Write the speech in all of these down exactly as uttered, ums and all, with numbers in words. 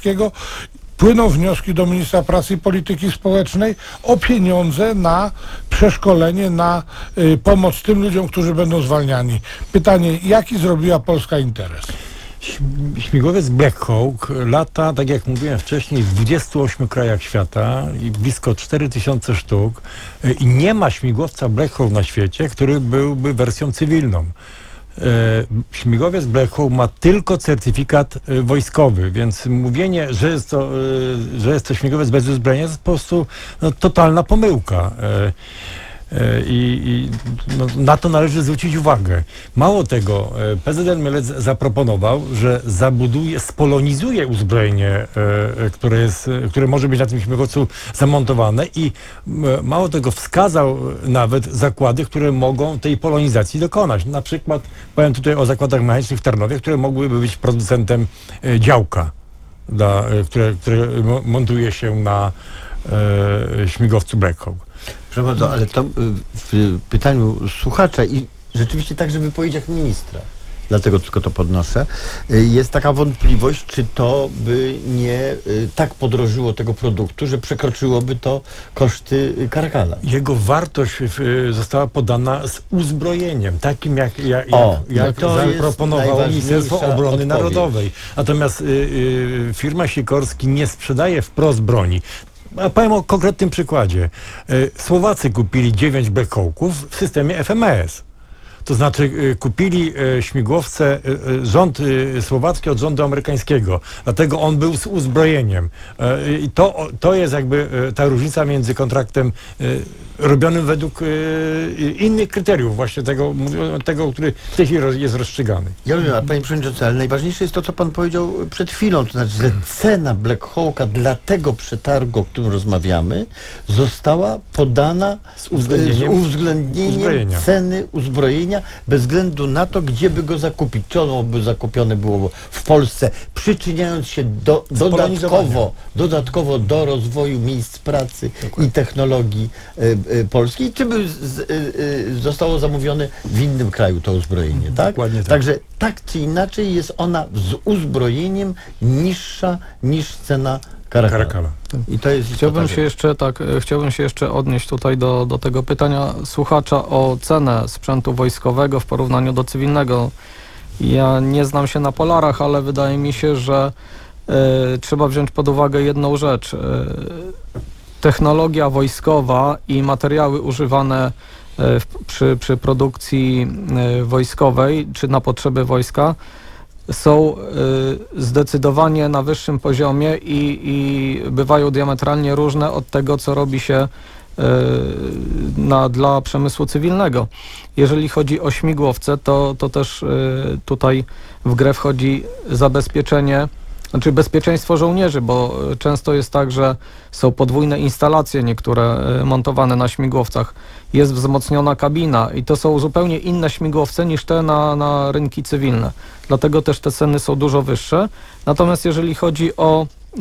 Morawieckiego płyną wnioski do ministra pracy i polityki społecznej o pieniądze na przeszkolenie, na y, pomoc tym ludziom, którzy będą zwalniani. Pytanie, jaki zrobiła Polska interes? Śmigłowiec Black Hawk lata, tak jak mówiłem wcześniej, w dwudziestu ośmiu krajach świata i blisko cztery tysiące sztuk i nie ma śmigłowca Black Hawk na świecie, który byłby wersją cywilną. Śmigłowiec Black Hawk ma tylko certyfikat wojskowy, więc mówienie, że jest to, że jest to śmigłowiec bez uzbrojenia, to jest po prostu no, totalna pomyłka. I, i no, na to należy zwrócić uwagę. Mało tego, prezydent Mielec zaproponował, że zabuduje, spolonizuje uzbrojenie, które, jest, które może być na tym śmigłowcu zamontowane i mało tego wskazał nawet zakłady, które mogą tej polonizacji dokonać. Na przykład powiem tutaj o zakładach mechanicznych w Tarnowie, które mogłyby być producentem działka, dla, które, które montuje się na e, śmigłowcu Black Hawk. Proszę bardzo, ale to w pytaniu słuchacza i rzeczywiście także w wypowiedziach ministra, dlatego tylko to podnoszę, jest taka wątpliwość, czy to by nie tak podrożyło tego produktu, że przekroczyłoby to koszty Karakala. Jego wartość została podana z uzbrojeniem, takim jak, jak, o, jak to zaproponowało Ministerstwo Obrony odpowiedź. Narodowej. Natomiast y, y, firma Sikorski nie sprzedaje wprost broni. A powiem o konkretnym przykładzie. Słowacy kupili dziewięć Black Hawków w systemie F M S. To znaczy kupili śmigłowce rząd słowacki od rządu amerykańskiego. Dlatego on był z uzbrojeniem. I to, to jest jakby ta różnica między kontraktem robionym według innych kryteriów, właśnie tego, tego który w tej chwili jest rozstrzygany. Ja rozumiem, panie przewodniczący, ale najważniejsze jest to, co pan powiedział przed chwilą, to znaczy, że cena Black Hawka dla tego przetargu, o którym rozmawiamy, została podana z uwzględnieniem, z uwzględnieniem uzbrojenia. Ceny uzbrojenia, bez względu na to, gdzie by go zakupić. Czy ono by zakupione było w Polsce, przyczyniając się do, dodatkowo, dodatkowo do rozwoju miejsc pracy Dokładnie. i technologii y, y, polskiej, czy by z, y, y, zostało zamówione w innym kraju to uzbrojenie, tak? Dokładnie tak. Także tak czy inaczej jest ona z uzbrojeniem niższa niż cena Karakala. Karakala. I to jest chciałbym się jeszcze tak, chciałbym się jeszcze odnieść tutaj do, do tego pytania słuchacza o cenę sprzętu wojskowego w porównaniu do cywilnego. Ja nie znam się na polarach, ale wydaje mi się, że y, trzeba wziąć pod uwagę jedną rzecz. Y, technologia wojskowa i materiały używane y, w, przy, przy produkcji y, wojskowej czy na potrzeby wojska są y, zdecydowanie na wyższym poziomie i, i bywają diametralnie różne od tego, co robi się y, na, dla przemysłu cywilnego. Jeżeli chodzi o śmigłowce, to, to też y, tutaj w grę wchodzi zabezpieczenie, znaczy bezpieczeństwo żołnierzy, bo często jest tak, że są podwójne instalacje niektóre montowane na śmigłowcach. Jest wzmocniona kabina i to są zupełnie inne śmigłowce niż te na, na rynki cywilne. Dlatego też te ceny są dużo wyższe. Natomiast jeżeli chodzi o y,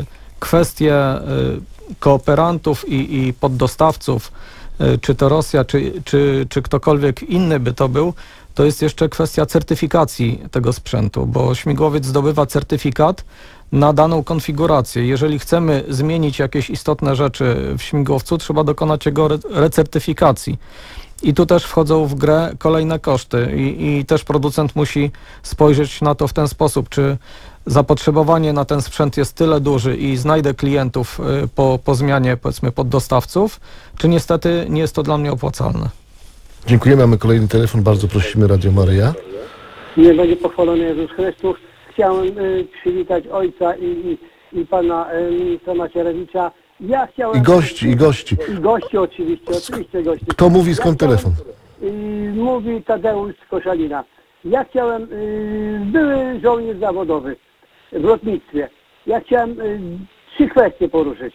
kwestie y, kooperantów i, i poddostawców, y, czy to Rosja, czy, czy, czy ktokolwiek inny by to był, to jest jeszcze kwestia certyfikacji tego sprzętu, bo śmigłowiec zdobywa certyfikat na daną konfigurację. Jeżeli chcemy zmienić jakieś istotne rzeczy w śmigłowcu, trzeba dokonać jego re recertyfikacji. I tu też wchodzą w grę kolejne koszty i, i też producent musi spojrzeć na to w ten sposób, czy zapotrzebowanie na ten sprzęt jest tyle duży i znajdę klientów po, po zmianie, powiedzmy, poddostawców, czy niestety nie jest to dla mnie opłacalne. Dziękujemy. Mamy kolejny telefon. Bardzo prosimy, Radio Maryja. Nie będzie pochwalony Jezus Chrystus. Chciałem y, przywitać ojca i, i, i pana y, ministra Macierewicza. Ja chciałem... I gości, i gości. I gości oczywiście, oczywiście gości. Kto mówi, skąd ja telefon? Y, mówi Tadeusz z Koszalina. Ja chciałem, y, były żołnierz zawodowy w lotnictwie. Ja chciałem y, trzy kwestie poruszyć.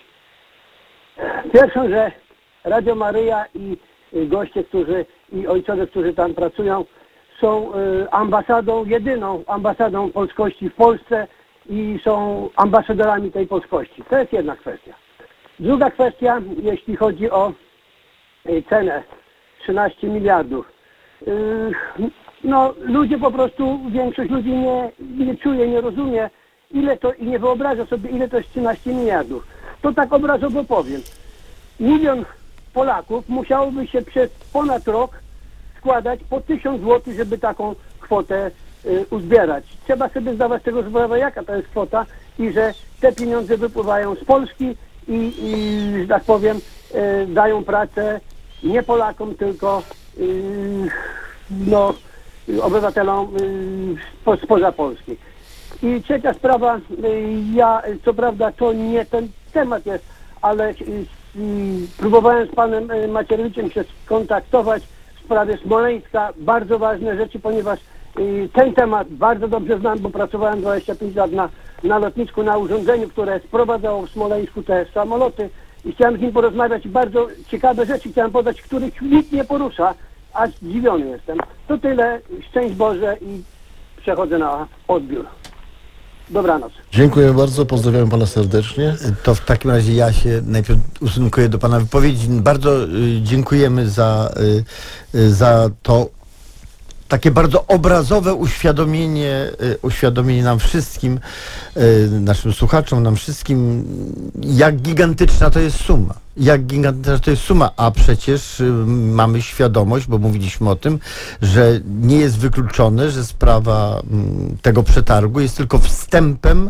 Pierwszą, że Radio Maryja i goście, którzy i ojcowie, którzy tam pracują, są y, ambasadą, jedyną ambasadą polskości w Polsce i są ambasadorami tej polskości. To jest jedna kwestia. Druga kwestia, jeśli chodzi o y, cenę trzynaście miliardów. Y, no ludzie po prostu, większość ludzi nie, nie czuje, nie rozumie, ile to, i nie wyobraża sobie, ile to jest trzynaście miliardów. To tak obrazowo powiem. Milion Polaków musiałoby się przez ponad rok składać po tysiąc złotych, żeby taką kwotę y, uzbierać. Trzeba sobie zdawać z tego sprawę, jaka to jest kwota i że te pieniądze wypływają z Polski i, i że tak powiem, y, dają pracę nie Polakom, tylko y, no, obywatelom y, spo, spoza Polski. I trzecia sprawa, y, ja co prawda to nie ten temat jest, ale y, y, próbowałem z panem y, Macierewiczem się skontaktować w sprawie Smoleńska. Bardzo ważne rzeczy, ponieważ y, ten temat bardzo dobrze znam, bo pracowałem dwadzieścia pięć lat na, na lotnisku, na urządzeniu, które sprowadzało w Smoleńsku te samoloty i chciałem z nim porozmawiać i bardzo ciekawe rzeczy chciałem podać, których nikt nie porusza, aż zdziwiony jestem. To tyle, szczęść Boże i przechodzę na odbiór. Dobranoc. Dziękuję bardzo, pozdrawiam pana serdecznie. To w takim razie ja się najpierw ustosunkuję do pana wypowiedzi. Bardzo y, dziękujemy za, y, y, za to takie bardzo obrazowe uświadomienie, y, uświadomienie nam wszystkim, y, naszym słuchaczom, nam wszystkim, jak gigantyczna to jest suma. Jak gigantyczna to jest suma, a przecież y, mamy świadomość, bo mówiliśmy o tym, że nie jest wykluczone, że sprawa y, tego przetargu jest tylko wstępem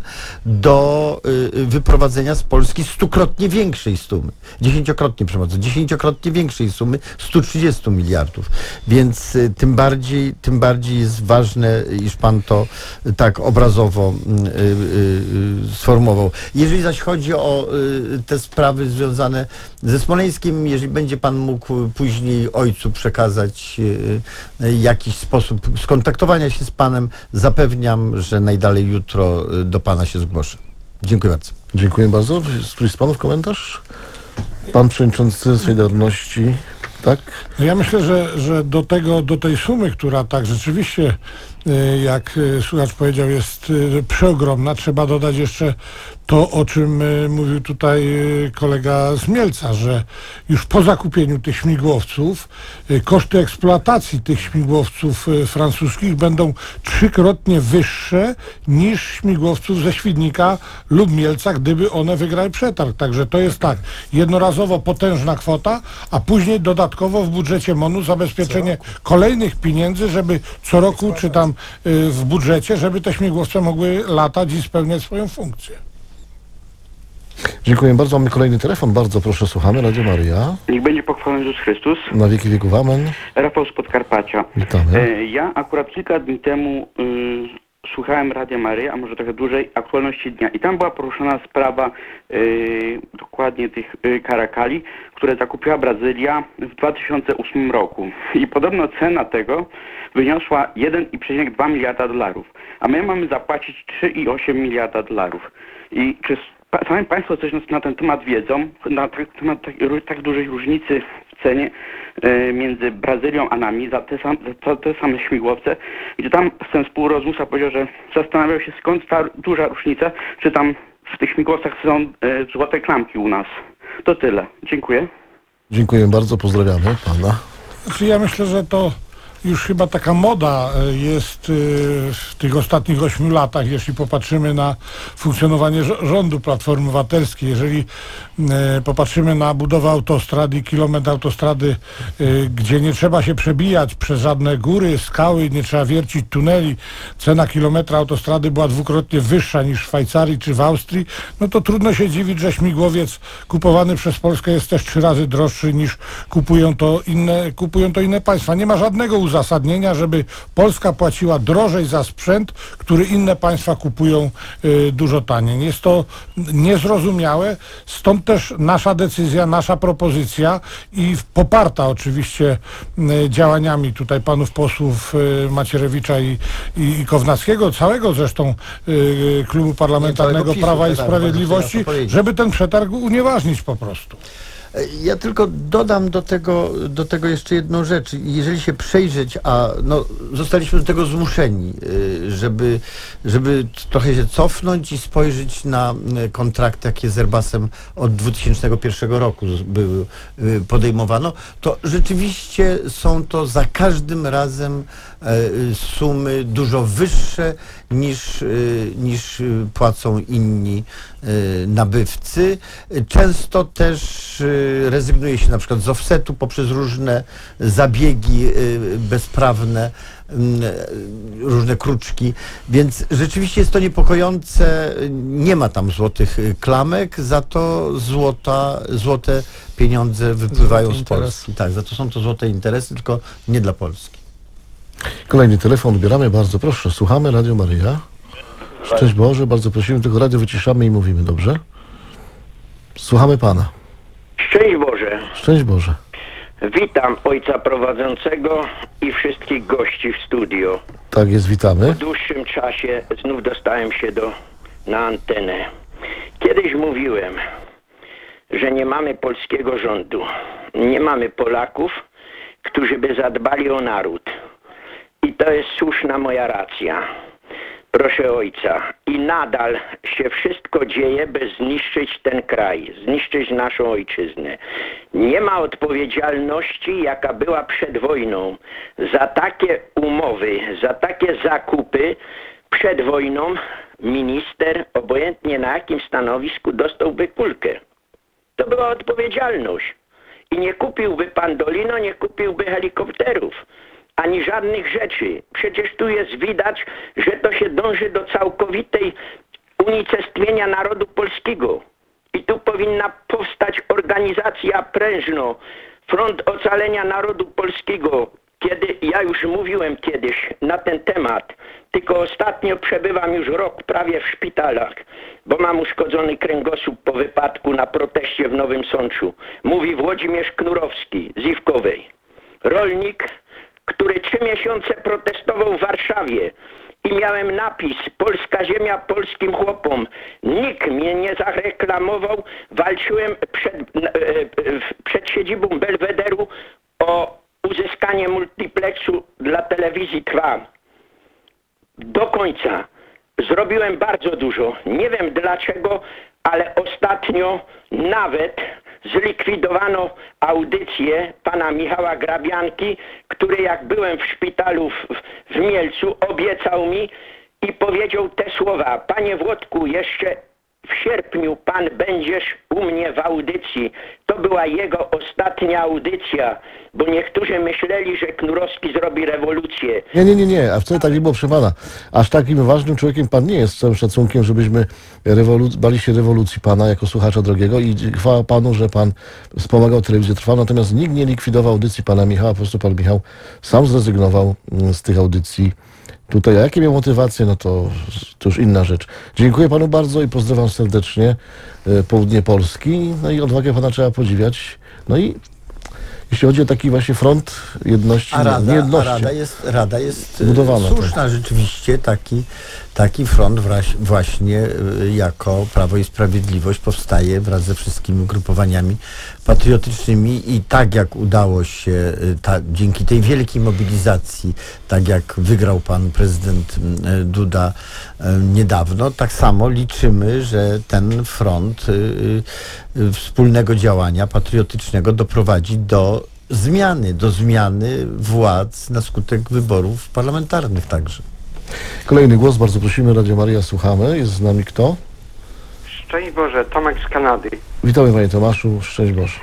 do y, wyprowadzenia z Polski stukrotnie większej sumy. Dziesięciokrotnie, przepraszam, dziesięciokrotnie większej sumy, stu trzydziestu miliardów. Więc y, tym bardziej, tym bardziej jest ważne, iż pan to y, tak obrazowo y, y, y, sformułował. Jeżeli zaś chodzi o y, te sprawy związane ze Smoleńskim, jeżeli będzie pan mógł później ojcu przekazać y, jakiś sposób skontaktowania się z panem, zapewniam, że najdalej jutro y, do pana się zgłoszę. Dziękuję bardzo. Dziękuję bardzo. Któryś z panów komentarz? Pan przewodniczący Solidarności, tak? No ja myślę, że, że do tego, do tej sumy, która tak rzeczywiście, y, jak y, słuchacz powiedział, jest y, przeogromna, trzeba dodać jeszcze to, o czym y, mówił tutaj y, kolega z Mielca, że już po zakupieniu tych śmigłowców y, koszty eksploatacji tych śmigłowców y, francuskich będą trzykrotnie wyższe niż śmigłowców ze Świdnika lub Mielca, gdyby one wygrały przetarg. Także to jest tak, jednorazowo potężna kwota, a później dodatkowo w budżecie MON-u zabezpieczenie kolejnych pieniędzy, żeby co roku, czy tam y, w budżecie, żeby te śmigłowce mogły latać i spełniać swoją funkcję. Dziękuję bardzo. Mamy kolejny telefon. Bardzo proszę, słuchamy. Radio Maryja. Niech będzie pochwalony Jezus Chrystus. Na wieki wieków. Amen. Rafał z Podkarpacia. Witamy. E, ja akurat kilka dni temu y, słuchałem Radia Maryja, a może trochę dłużej, aktualności dnia. I tam była poruszona sprawa y, dokładnie tych y, karakali, które zakupiła Brazylia w dwa tysiące ósmym roku. I podobno cena tego wyniosła jeden przecinek dwa miliarda dolarów. A my mamy zapłacić trzy przecinek osiem miliarda dolarów. I czy sami Państwo coś na, na ten temat wiedzą, na temat tak, tak dużej różnicy w cenie e, między Brazylią a nami za te, sam, za te same śmigłowce, gdzie tam ten współrozmówca powiedział, że zastanawiał się, skąd ta duża różnica, czy tam w tych śmigłowcach są e, złote klamki u nas. To tyle. Dziękuję. Dziękuję bardzo. Pozdrawiamy pana. Znaczy ja myślę, że to już chyba taka moda jest w tych ostatnich ośmiu latach, jeśli popatrzymy na funkcjonowanie rządu Platformy Obywatelskiej. Jeżeli popatrzymy na budowę autostrad i kilometr autostrady, gdzie nie trzeba się przebijać przez żadne góry, skały, nie trzeba wiercić tuneli, cena kilometra autostrady była dwukrotnie wyższa niż w Szwajcarii czy w Austrii, no to trudno się dziwić, że śmigłowiec kupowany przez Polskę jest też trzy razy droższy niż kupują to inne, kupują to inne państwa. Nie ma żadnego uzasadnienia, żeby Polska płaciła drożej za sprzęt, który inne państwa kupują y, dużo taniej. Jest to niezrozumiałe, stąd też nasza decyzja, nasza propozycja i poparta oczywiście y, działaniami tutaj panów posłów y, Macierewicza i, i, i Kownackiego, całego zresztą y, klubu parlamentarnego PiSu, Prawa i tak, Sprawiedliwości, bardzo chciałem to powiedzieć. żeby ten przetarg unieważnić po prostu. Ja tylko dodam do tego, do tego jeszcze jedną rzecz. Jeżeli się przejrzeć, a no, zostaliśmy do tego zmuszeni, żeby, żeby trochę się cofnąć i spojrzeć na kontrakty, jakie z Airbusem od dwa tysiące pierwszego roku były podejmowano, to rzeczywiście są to za każdym razem sumy dużo wyższe niż, niż płacą inni nabywcy. Często też rezygnuje się na przykład z offsetu poprzez różne zabiegi bezprawne, różne kruczki, więc rzeczywiście jest to niepokojące. Nie ma tam złotych klamek, za to złota, złote pieniądze wypływają Złote z Polski. Tak, za to są to złote interesy, tylko nie dla Polski. Kolejny telefon odbieramy, bardzo proszę. Słuchamy, Radio Maryja. Szczęść Boże, bardzo prosimy, tylko radio wyciszamy i mówimy, dobrze? Słuchamy Pana. Szczęść Boże. Szczęść Boże. Witam ojca prowadzącego i wszystkich gości w studio. Tak jest, witamy. W dłuższym czasie znów dostałem się do, na antenę. Kiedyś mówiłem, że nie mamy polskiego rządu. Nie mamy Polaków, którzy by zadbali o naród. I to jest słuszna moja racja. Proszę ojca, i nadal się wszystko dzieje, by zniszczyć ten kraj, zniszczyć naszą ojczyznę. Nie ma odpowiedzialności, jaka była przed wojną. Za takie umowy, za takie zakupy przed wojną minister, obojętnie na jakim stanowisku, dostałby kulkę. To była odpowiedzialność. I nie kupiłby pan Dolino, nie kupiłby helikopterów. Ani żadnych rzeczy. Przecież tu jest widać, że to się dąży do całkowitej unicestwienia narodu polskiego. I tu powinna powstać organizacja prężno, Front Ocalenia Narodu Polskiego. Kiedy ja już mówiłem kiedyś na ten temat, tylko ostatnio przebywam już rok prawie w szpitalach, bo mam uszkodzony kręgosłup po wypadku na proteście w Nowym Sączu. Mówi Włodzimierz Knurowski z Iwkowej. Rolnik, który trzy miesiące protestował w Warszawie i miałem napis Polska ziemia polskim chłopom. Nikt mnie nie zareklamował. Walczyłem przed, przed siedzibą Belwederu o uzyskanie multiplexu dla telewizji Trwa. Do końca. Zrobiłem bardzo dużo. Nie wiem dlaczego, ale ostatnio nawet zlikwidowano audycję pana Michała Grabianki, który jak byłem w szpitalu w, w Mielcu, obiecał mi i powiedział te słowa: panie Włodku, jeszcze w sierpniu pan będziesz u mnie w audycji. To była jego ostatnia audycja, bo niektórzy myśleli, że Knurowski zrobi rewolucję. Nie, nie, nie, nie, a wcale tak nie było, proszę Pana. Aż takim ważnym człowiekiem Pan nie jest, z całym szacunkiem, żebyśmy rewolu- bali się rewolucji Pana jako słuchacza drogiego i chwała Panu, że Pan wspomagał telewizję Trwa, natomiast nikt nie likwidował audycji Pana Michała, po prostu Pan Michał sam zrezygnował z tych audycji. Tutaj, a jakie miał motywacje, no to, to już inna rzecz. Dziękuję Panu bardzo i pozdrawiam serdecznie e, południe Polski. No i odwagę Pana trzeba podziwiać. No i jeśli chodzi o taki właśnie front jedności, A rada, niejedności. a rada jest, rada jest Zbudowana, słuszna, tak. rzeczywiście taki, taki front wraś, właśnie y, jako Prawo i Sprawiedliwość powstaje wraz ze wszystkimi ugrupowaniami patriotycznymi i tak jak udało się y, ta, dzięki tej wielkiej mobilizacji, tak jak wygrał pan prezydent y, Duda y, niedawno, tak samo liczymy, że ten front y, y, wspólnego działania patriotycznego doprowadzi do zmiany, do zmiany władz na skutek wyborów parlamentarnych także. Kolejny głos, bardzo prosimy, Radio Maryja, słuchamy. Jest z nami kto? Szczęść Boże, Tomek z Kanady. Witamy Panie Tomaszu, szczęść Boże.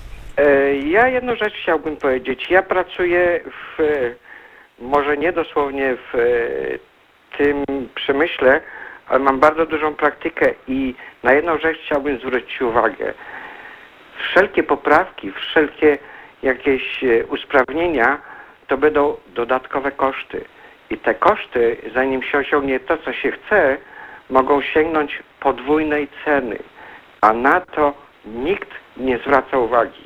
E, ja jedną rzecz chciałbym powiedzieć. Ja pracuję w, może nie dosłownie w e, tym przemyśle, ale mam bardzo dużą praktykę i na jedną rzecz chciałbym zwrócić uwagę. Wszelkie poprawki, wszelkie jakieś e, usprawnienia to będą dodatkowe koszty. I te koszty, zanim się osiągnie to, co się chce, mogą sięgnąć podwójnej ceny. A na to nikt nie zwraca uwagi.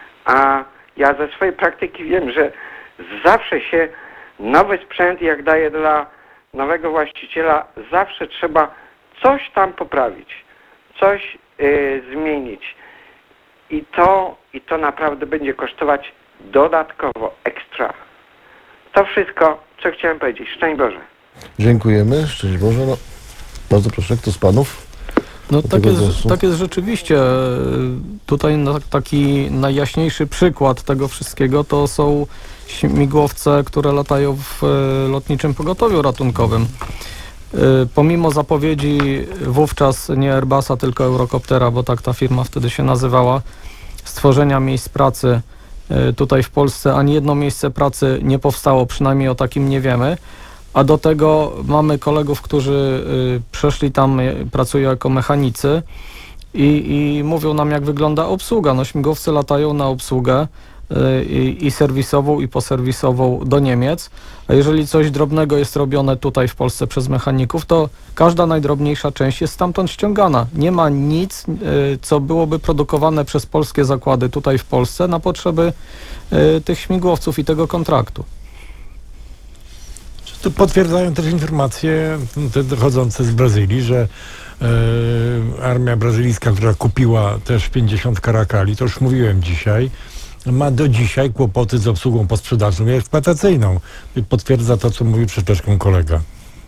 A ja ze swojej praktyki wiem, że zawsze się nowy sprzęt, jak daje dla nowego właściciela, zawsze trzeba coś tam poprawić, coś yy, zmienić. i to, i to naprawdę będzie kosztować dodatkowo, ekstra. To wszystko, co chciałem powiedzieć. Szczęść Boże. Dziękujemy. Szczęść Boże. No, bardzo proszę, kto z panów? No Do tak tego jest, głosu. tak jest rzeczywiście. Tutaj na, taki najjaśniejszy przykład tego wszystkiego to są śmigłowce, które latają w e, lotniczym pogotowiu ratunkowym. E, pomimo zapowiedzi wówczas nie Airbusa, tylko Eurocoptera, bo tak ta firma wtedy się nazywała, stworzenia miejsc pracy e, tutaj w Polsce, ani jedno miejsce pracy nie powstało, przynajmniej o takim nie wiemy. A do tego mamy kolegów, którzy y, przeszli tam, y, pracują jako mechanicy i, i mówią nam, jak wygląda obsługa. No, śmigłowce latają na obsługę y, i, i serwisową, i poserwisową do Niemiec. A jeżeli coś drobnego jest robione tutaj w Polsce przez mechaników, to każda najdrobniejsza część jest stamtąd ściągana. Nie ma nic, y, co byłoby produkowane przez polskie zakłady tutaj w Polsce na potrzeby y, tych śmigłowców i tego kontraktu. Tu potwierdzają też informacje te dochodzące z Brazylii, że e, armia brazylijska, która kupiła też pięćdziesiąt karakali, to już mówiłem dzisiaj, ma do dzisiaj kłopoty z obsługą posprzedażą i eksploatacyjną. Potwierdza to, co mówił przed chwileczką kolega.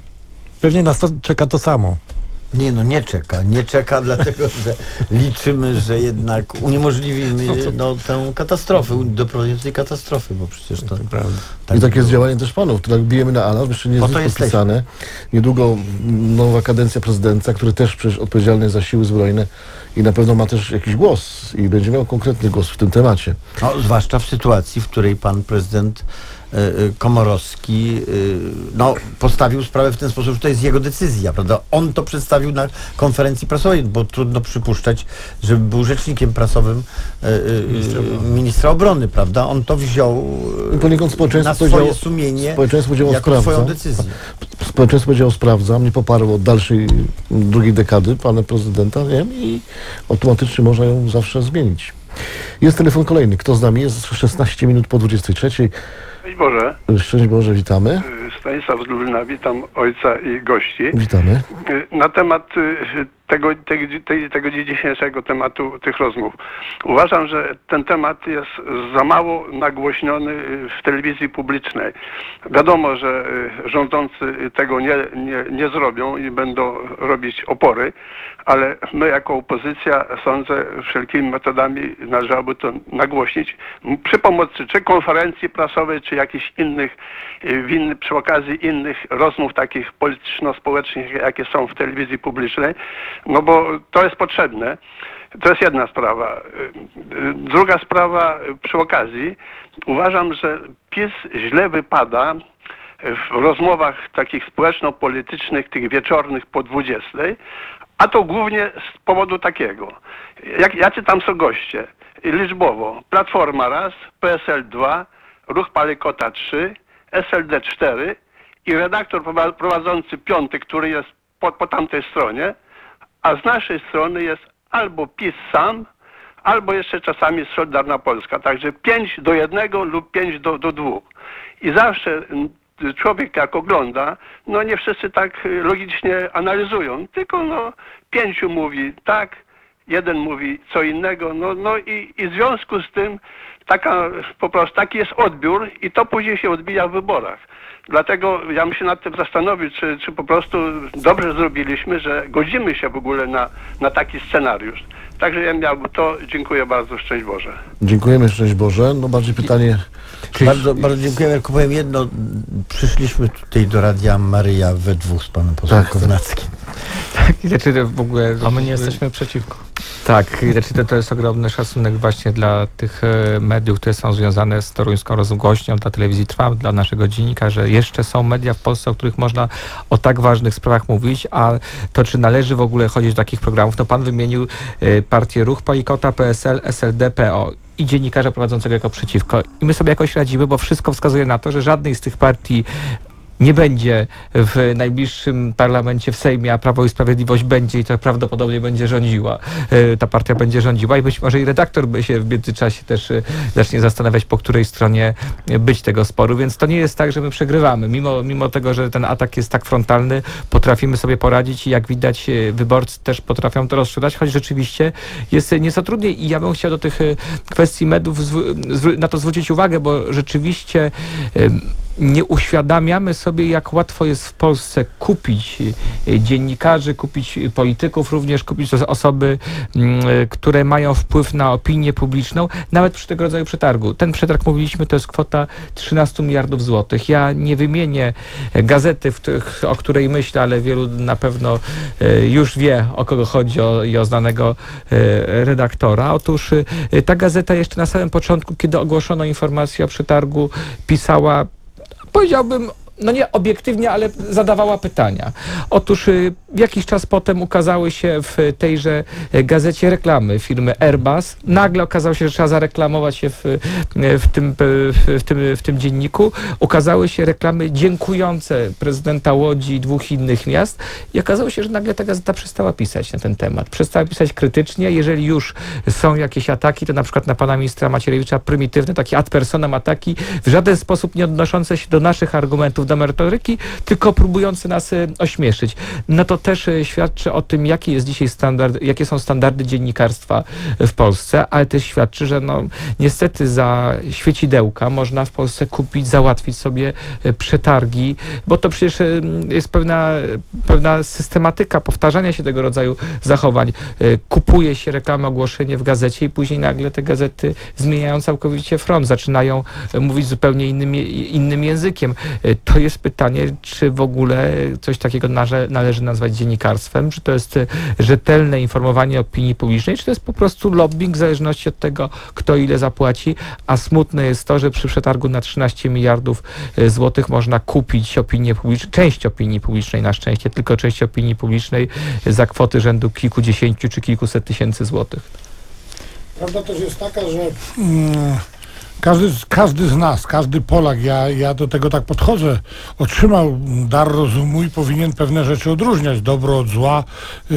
Pewnie nas to czeka to samo. Nie, no nie czeka. Nie czeka, dlatego że liczymy, że jednak uniemożliwimy no, tę katastrofę, doprowadzimy do tej katastrofy, bo przecież to... Prawda. Tak I takie jest było. działanie też panów, które bijemy na alarm, jeszcze nie Po jest to nic podpisane. Niedługo nowa kadencja prezydenta, który też przecież odpowiedzialny jest za siły zbrojne i na pewno ma też jakiś głos i będzie miał konkretny głos w tym temacie. No, zwłaszcza w sytuacji, w której pan prezydent y, y, Komorowski y, no, postawił sprawę w ten sposób, że to jest jego decyzja, prawda? On to przedstawił na konferencji prasowej, bo trudno przypuszczać, żeby był rzecznikiem prasowym y, y, ministra, obrony. ministra obrony, prawda? On to wziął y, I poniekąd społeczeństwo na swoje powiedziało- sumienie społeczeństwo powiedziało, jako sprawdza. swoją decyzję. Społeczeństwo powiedziało, sprawdzam, nie poparło od dalszej, drugiej dekady pana prezydenta, nie? I automatycznie można ją zawsze zmienić. Jest telefon kolejny. Kto z nami? Jest szesnaście minut po dwudziestej trzeciej. Szczęść Boże, Szczęść Boże, witamy. Stanisław z Lublina, witam ojca i gości. Witamy. Na temat tego, tego, tego dzisiejszego tematu tych rozmów. Uważam, że ten temat jest za mało nagłośniony w telewizji publicznej. Wiadomo, że rządzący tego nie, nie, nie zrobią i będą robić opory, ale my jako opozycja, sądzę, wszelkimi metodami należałoby to nagłośnić przy pomocy czy konferencji prasowej, czy jakichś innych, w inny, przy okazji innych rozmów takich polityczno-społecznych, jakie są w telewizji publicznej, no bo to jest potrzebne. To jest jedna sprawa. Druga sprawa przy okazji. Uważam, że PiS źle wypada w rozmowach takich społeczno-politycznych, tych wieczornych po dwudziestej, a to głównie z powodu takiego. Jak, jacy tam są goście? Liczbowo. Platforma raz, P S L dwa, Ruch Palekota trzy, S L D cztery i redaktor prowadzący piąty, który jest po, po tamtej stronie, a z naszej strony jest albo PiS sam, albo jeszcze czasami Solidarna Polska. Także pięć do jednego lub pięć do, do dwóch. I zawsze człowiek jak ogląda, no nie wszyscy tak logicznie analizują, tylko no pięciu mówi tak, jeden mówi co innego, no, no i, i w związku z tym taka, po prostu taki jest odbiór i to później się odbija w wyborach. Dlatego ja bym się nad tym zastanowił, czy, czy po prostu dobrze zrobiliśmy, że godzimy się w ogóle na, na taki scenariusz. Także ja miałbym to. Dziękuję bardzo. Szczęść Boże. Dziękujemy, szczęść Boże. No bardziej pytanie... Bardzo, bardzo dziękujemy. Tylko powiem jedno. Przyszliśmy tutaj do Radia Maryja we dwóch z panem posłem Tak, Kownackim. Tak, i znaczy to w ogóle... A my nie jesteśmy przeciwko. Tak, i znaczy to, to jest ogromny szacunek właśnie dla tych e, mediów, które są związane z toruńską rozgłośnią, dla telewizji Trwam, dla naszego dziennika, że jeszcze są media w Polsce, o których można o tak ważnych sprawach mówić, a to czy należy w ogóle chodzić do takich programów, no pan wymienił e, partię Ruch Palikota, P S L, S L D, P O i dziennikarza prowadzącego jako przeciwko. I my sobie jakoś radzimy, bo wszystko wskazuje na to, że żadnej z tych partii nie będzie w najbliższym parlamencie, w Sejmie, a Prawo i Sprawiedliwość będzie i to prawdopodobnie będzie rządziła. Ta partia będzie rządziła i być może i redaktor by się w międzyczasie też zacznie zastanawiać, po której stronie być tego sporu, więc to nie jest tak, że my przegrywamy. Mimo, mimo tego, że ten atak jest tak frontalny, potrafimy sobie poradzić i jak widać wyborcy też potrafią to rozstrzelać, choć rzeczywiście jest nieco trudniej i ja bym chciał do tych kwestii mediów na to zwrócić uwagę, bo rzeczywiście nie uświadamiamy sobie, jak łatwo jest w Polsce kupić dziennikarzy, kupić polityków, również kupić osoby, które mają wpływ na opinię publiczną, nawet przy tego rodzaju przetargu. Ten przetarg, mówiliśmy, to jest kwota trzynaście miliardów złotych. Ja nie wymienię gazety, w tych, o której myślę, ale wielu na pewno już wie, o kogo chodzi o, i o znanego redaktora. Otóż ta gazeta jeszcze na samym początku, kiedy ogłoszono informację o przetargu, pisała, powiedziałbym, no nie obiektywnie, ale zadawała pytania. Otóż y, jakiś czas potem ukazały się w tejże gazecie reklamy firmy Airbus. Nagle okazało się, że trzeba zareklamować się w, w, tym, w, tym, w tym dzienniku. Ukazały się reklamy dziękujące prezydenta Łodzi i dwóch innych miast i okazało się, że nagle ta gazeta przestała pisać na ten temat. Przestała pisać krytycznie. Jeżeli już są jakieś ataki, to na przykład na pana ministra Macierewicza prymitywne, takie ad personam ataki, w żaden sposób nie odnoszące się do naszych argumentów, do merytoryki, tylko próbujące nas ośmieszyć. No to też świadczy o tym, jaki jest dzisiaj standard, jakie są standardy dziennikarstwa w Polsce, ale też świadczy, że no niestety za świecidełka można w Polsce kupić, załatwić sobie przetargi, bo to przecież jest pewna, pewna systematyka powtarzania się tego rodzaju zachowań. Kupuje się reklamę, ogłoszenie w gazecie i później nagle te gazety zmieniają całkowicie front, zaczynają mówić zupełnie innym, innym językiem. To jest pytanie, czy w ogóle coś takiego należy, należy nazwać dziennikarstwem, czy to jest rzetelne informowanie opinii publicznej, czy to jest po prostu lobbying w zależności od tego, kto ile zapłaci, a smutne jest to, że przy przetargu na trzynaście miliardów złotych można kupić opinię publiczną, część opinii publicznej na szczęście, tylko część opinii publicznej za kwoty rzędu kilkudziesięciu czy kilkuset tysięcy złotych. Prawda też jest taka, że mm, każdy, każdy z nas, każdy Polak, ja, ja do tego tak podchodzę, otrzymał dar rozumu i powinien pewne rzeczy odróżniać, dobro od zła yy,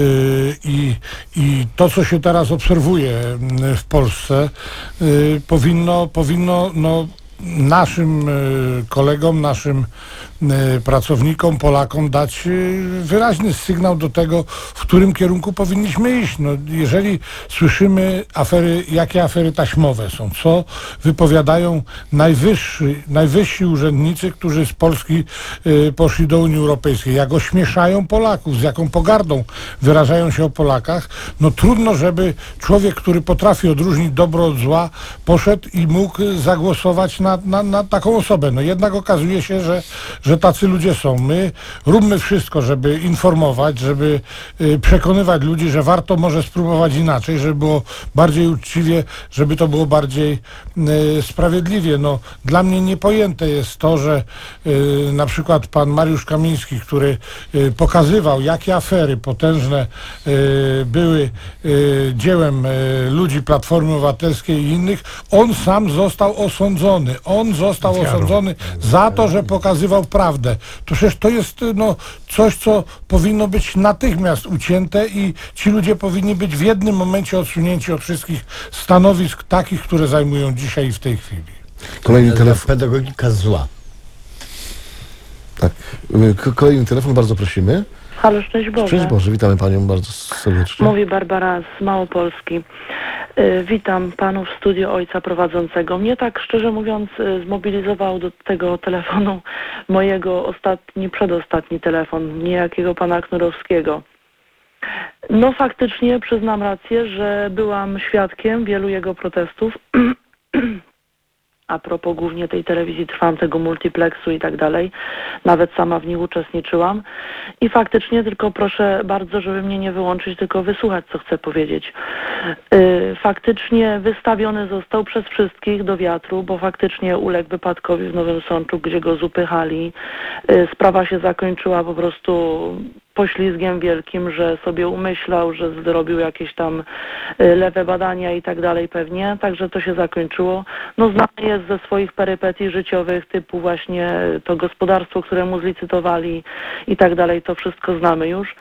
i, i to, co się teraz obserwuje w Polsce, yy, powinno, powinno no, naszym yy, kolegom, naszym yy, pracownikom, Polakom dać yy, wyraźny sygnał do tego, w którym kierunku powinniśmy iść. No, jeżeli słyszymy afery, jakie afery taśmowe są, co wypowiadają najwyższy, najwyżsi urzędnicy, którzy z Polski yy, poszli do Unii Europejskiej, jak ośmieszają Polaków, z jaką pogardą wyrażają się o Polakach, no trudno, żeby człowiek, który potrafi odróżnić dobro od zła, poszedł i mógł zagłosować na Na, na taką osobę. No jednak okazuje się, że, że tacy ludzie są. My róbmy wszystko, żeby informować, żeby y, przekonywać ludzi, że warto może spróbować inaczej, żeby było bardziej uczciwie, żeby to było bardziej y, sprawiedliwie. No, dla mnie niepojęte jest to, że y, na przykład pan Mariusz Kamiński, który y, pokazywał, jakie afery potężne y, były y, dziełem y, ludzi Platformy Obywatelskiej i innych, on sam został osądzony. On został osądzony za to, że pokazywał prawdę. To przecież to jest no, coś, co powinno być natychmiast ucięte i ci ludzie powinni być w jednym momencie odsunięci od wszystkich stanowisk takich, które zajmują dzisiaj i w tej chwili. Kolejny telefon. Pedagogika zła. Tak. K- Kolejny telefon, bardzo prosimy. Halo, szczęść Boże. Szczęść Boże, witamy Panią bardzo serdecznie. Mówi Barbara z Małopolski. Y, witam Panów w studio ojca prowadzącego. Mnie tak szczerze mówiąc y, zmobilizował do tego telefonu mojego ostatni, przedostatni telefon, niejakiego Pana Knurowskiego. No faktycznie przyznam rację, że byłam świadkiem wielu jego protestów. A propos głównie tej telewizji Trwam, tego multiplexu i tak dalej. Nawet sama w nich uczestniczyłam. I faktycznie tylko proszę bardzo, żeby mnie nie wyłączyć, tylko wysłuchać, co chcę powiedzieć. Y, faktycznie wystawiony został przez wszystkich do wiatru, bo faktycznie uległ wypadkowi w Nowym Sączu, gdzie go zupychali. Y, sprawa się zakończyła po prostu poślizgiem wielkim, że sobie umyślał, że zrobił jakieś tam y, lewe badania i tak dalej pewnie, także to się zakończyło. No znany jest ze swoich perypetii życiowych, typu właśnie to gospodarstwo, które mu zlicytowali i tak dalej, to wszystko znamy już.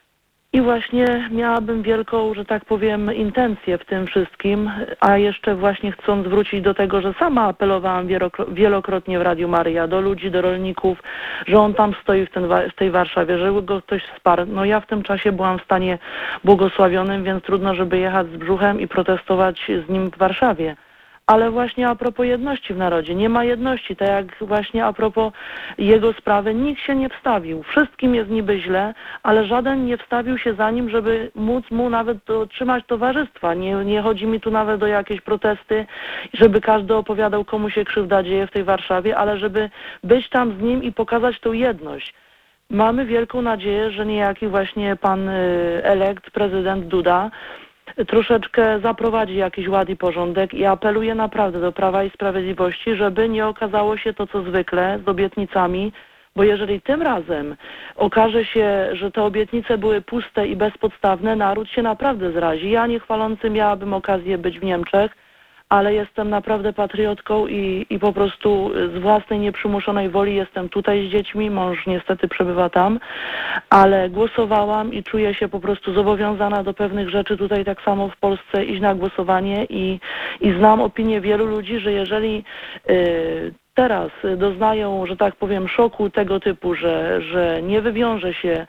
I właśnie miałabym wielką, że tak powiem, intencję w tym wszystkim, a jeszcze właśnie chcąc wrócić do tego, że sama apelowałam wielokrotnie w Radiu Maryja do ludzi, do rolników, że on tam stoi w, ten, w tej Warszawie, żeby go ktoś wsparł. No ja w tym czasie byłam w stanie błogosławionym, więc trudno, żeby jechać z brzuchem i protestować z nim w Warszawie. Ale właśnie a propos jedności w narodzie, nie ma jedności, tak jak właśnie a propos jego sprawy, nikt się nie wstawił. Wszystkim jest niby źle, ale żaden nie wstawił się za nim, żeby móc mu nawet dotrzymać towarzystwa. Nie, nie chodzi mi tu nawet o jakieś protesty, żeby każdy opowiadał, komu się krzywda dzieje w tej Warszawie, ale żeby być tam z nim i pokazać tą jedność. Mamy wielką nadzieję, że niejaki właśnie pan elekt, prezydent Duda, troszeczkę zaprowadzi jakiś ład i porządek i apeluję naprawdę do Prawa i Sprawiedliwości, żeby nie okazało się to, co zwykle z obietnicami, bo jeżeli tym razem okaże się, że te obietnice były puste i bezpodstawne, naród się naprawdę zrazi. Ja niechwalący miałabym okazję być w Niemczech, ale jestem naprawdę patriotką i, i po prostu z własnej nieprzymuszonej woli jestem tutaj z dziećmi, mąż niestety przebywa tam, ale głosowałam i czuję się po prostu zobowiązana do pewnych rzeczy tutaj tak samo w Polsce iść na głosowanie i, i znam opinię wielu ludzi, że jeżeli y, teraz doznają, że tak powiem, szoku tego typu, że, że nie wywiąże się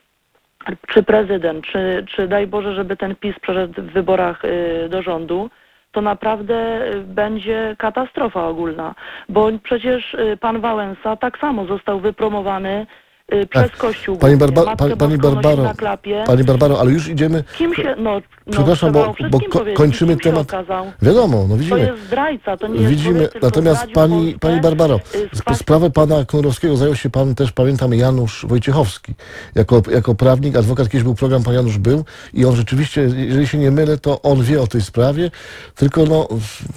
czy prezydent, czy, czy daj Boże, żeby ten PiS przeszedł w wyborach y, do rządu, to naprawdę będzie katastrofa ogólna, bo przecież pan Wałęsa tak samo został wypromowany przez Kościół. Pani, Barba, pani, pani Barbaro, na klapie. Pani Barbaro, ale już idziemy... Kim się, no, no, Przepraszam, bo, bo ko kończymy kim temat... Okazał. Wiadomo, no widzimy. To jest zdrajca, to nie jest Widzimy, człowiek, natomiast pani, Polsce, pani Barbaro, y, sprawę pana Konrowskiego zajął się pan też, pamiętam, Janusz Wojciechowski. Jako, jako prawnik, adwokat, kiedyś był program, pan Janusz był i on rzeczywiście, jeżeli się nie mylę, to on wie o tej sprawie, tylko no...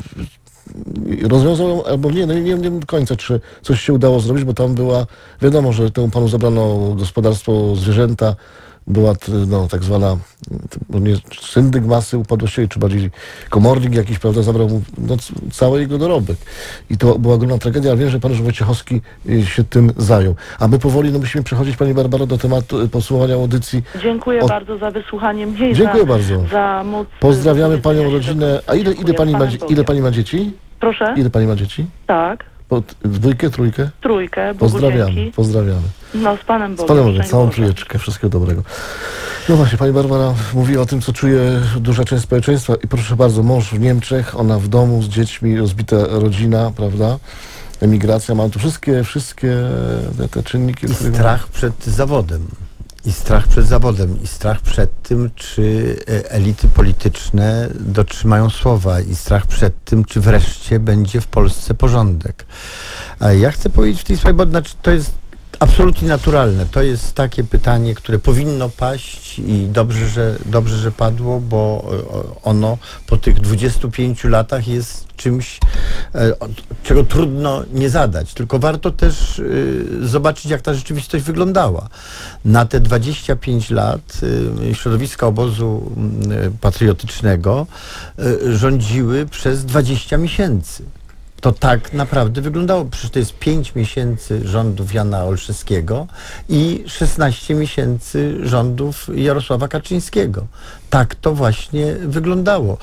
rozwiązał, albo nie, no nie wiem do końca, czy coś się udało zrobić, bo tam była, wiadomo, że temu panu zabrano gospodarstwo, zwierzęta, była no, tak zwana nie, syndyk masy upadłościowej, czy bardziej komornik jakiś, prawda, zabrał mu no, cały jego dorobek. I to była ogromna tragedia, ale wiem, że pan Wojciechowski się tym zajął. A my powoli no, musimy przechodzić, pani Barbaro, do tematu podsumowania audycji. Dziękuję o... bardzo za wysłuchanie mnie. Dziękuję za, bardzo. Za móc Pozdrawiamy panią rodzinę. A ile, ile, pani ma, ile pani ma dzieci? Proszę? Ile pani ma dzieci? Tak. Po, dwójkę, trójkę? Trójkę, Bogu Pozdrawiamy, dzięki. pozdrawiamy. No, z Panem Bogiem. Z Panem Bogiem, całą Boże. trójeczkę, wszystkiego dobrego. No właśnie, pani Barbara mówiła o tym, co czuje duża część społeczeństwa i proszę bardzo, mąż w Niemczech, ona w domu z dziećmi, rozbita rodzina, prawda? Emigracja, mam tu wszystkie, wszystkie te, te czynniki. I strach przed zawodem. I strach przed zawodem, i strach przed tym, czy elity polityczne dotrzymają słowa, i strach przed tym, czy wreszcie będzie w Polsce porządek. A ja chcę powiedzieć w tej sprawie, bo znaczy, to jest absolutnie naturalne. To jest takie pytanie, które powinno paść i dobrze, że, dobrze, że padło, bo ono po tych dwudziestu pięciu latach jest czymś, czego trudno nie zadać. Tylko warto też zobaczyć, jak ta rzeczywistość wyglądała. Na te dwadzieścia pięć lat środowiska obozu patriotycznego rządziły przez dwadzieścia miesięcy. To tak naprawdę wyglądało. Przecież to jest pięć miesięcy rządów Jana Olszewskiego i szesnaście miesięcy rządów Jarosława Kaczyńskiego. Tak to właśnie wyglądało.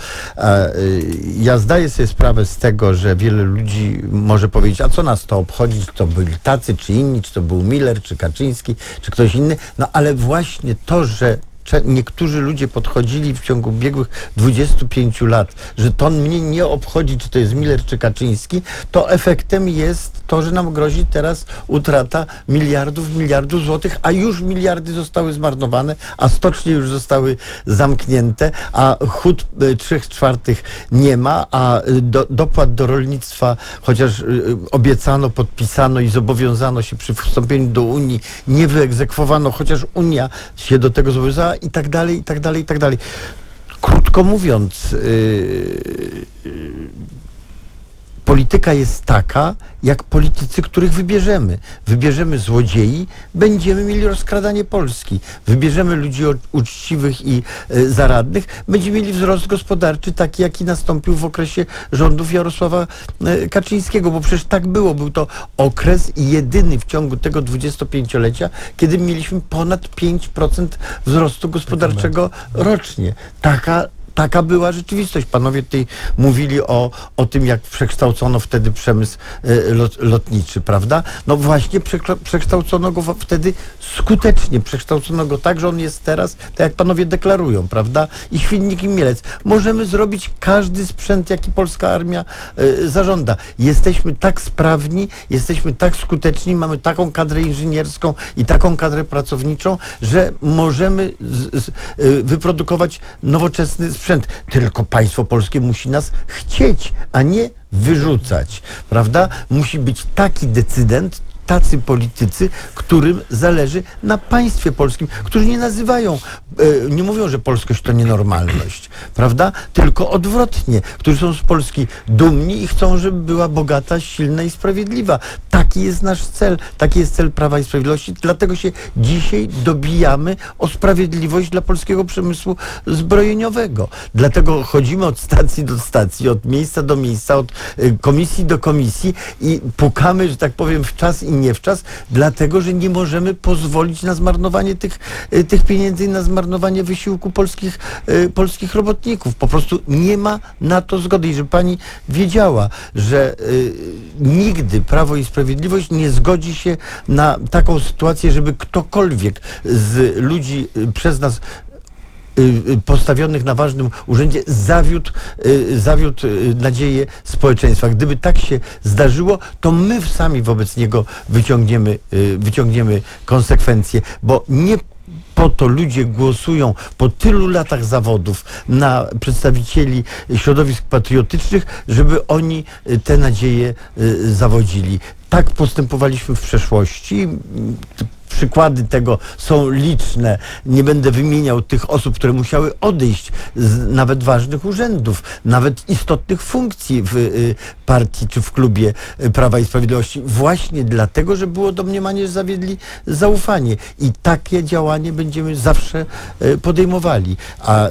Ja zdaję sobie sprawę z tego, że wiele ludzi może powiedzieć, a co nas to obchodzi, czy to byli tacy, czy inni, czy to był Miller, czy Kaczyński, czy ktoś inny. No ale właśnie to, że niektórzy ludzie podchodzili w ciągu ubiegłych dwudziestu pięciu lat, że to mnie nie obchodzi, czy to jest Miller, czy Kaczyński, to efektem jest to, że nam grozi teraz utrata miliardów, miliardów złotych, a już miliardy zostały zmarnowane, a stocznie już zostały zamknięte, a hut trzech czwartych nie ma, a do, dopłat do rolnictwa, chociaż obiecano, podpisano i zobowiązano się przy wstąpieniu do Unii, nie wyegzekwowano, chociaż Unia się do tego zobowiązała, i tak dalej, i tak dalej, i tak dalej. Krótko krótko mówiąc, yy, yy, polityka jest taka, jak politycy, których wybierzemy. Wybierzemy złodziei, będziemy mieli rozkradanie Polski. Wybierzemy ludzi uczciwych i y, zaradnych, będziemy mieli wzrost gospodarczy taki, jaki nastąpił w okresie rządów Jarosława y, Kaczyńskiego, bo przecież tak było. Był to okres jedyny w ciągu tego dwudziestopięciolecia, kiedy mieliśmy ponad pięć procent wzrostu gospodarczego rocznie. Taka Taka była rzeczywistość. Panowie tutaj mówili o, o tym, jak przekształcono wtedy przemysł y, lot, lotniczy, prawda? No właśnie przekształcono go wtedy skutecznie. Przekształcono go tak, że on jest teraz, tak jak panowie deklarują, prawda? I Świdnik i Mielec. Możemy zrobić każdy sprzęt, jaki polska armia y, zażąda. Jesteśmy tak sprawni, jesteśmy tak skuteczni, mamy taką kadrę inżynierską i taką kadrę pracowniczą, że możemy z, z, y, wyprodukować nowoczesny sprzęt. Tylko państwo polskie musi nas chcieć, a nie wyrzucać, prawda? Musi być taki decydent, tacy politycy, którym zależy na państwie polskim, którzy nie nazywają, e, nie mówią, że polskość to nienormalność, prawda? Tylko odwrotnie, którzy są z Polski dumni i chcą, żeby była bogata, silna i sprawiedliwa. Taki jest nasz cel, taki jest cel Prawa i Sprawiedliwości, dlatego się dzisiaj dobijamy o sprawiedliwość dla polskiego przemysłu zbrojeniowego. Dlatego chodzimy od stacji do stacji, od miejsca do miejsca, od e, komisji do komisji i pukamy, że tak powiem, w czas i nie w czas, dlatego, że nie możemy pozwolić na zmarnowanie tych, tych pieniędzy i na zmarnowanie wysiłku polskich, polskich robotników. Po prostu nie ma na to zgody. I żeby pani wiedziała, że y, nigdy Prawo i Sprawiedliwość nie zgodzi się na taką sytuację, żeby ktokolwiek z ludzi y, przez nas postawionych na ważnym urzędzie zawiódł, zawiódł nadzieję społeczeństwa. Gdyby tak się zdarzyło, to my sami wobec niego wyciągniemy, wyciągniemy konsekwencje, bo nie po to ludzie głosują po tylu latach zawodów na przedstawicieli środowisk patriotycznych, żeby oni te nadzieje zawodzili. Tak postępowaliśmy w przeszłości. Przykłady tego są liczne. Nie będę wymieniał tych osób, które musiały odejść z nawet ważnych urzędów, nawet istotnych funkcji w y, partii czy w klubie Prawa i Sprawiedliwości. Właśnie dlatego, że było domniemanie, że zawiedli zaufanie. I takie działanie będziemy zawsze y, podejmowali. A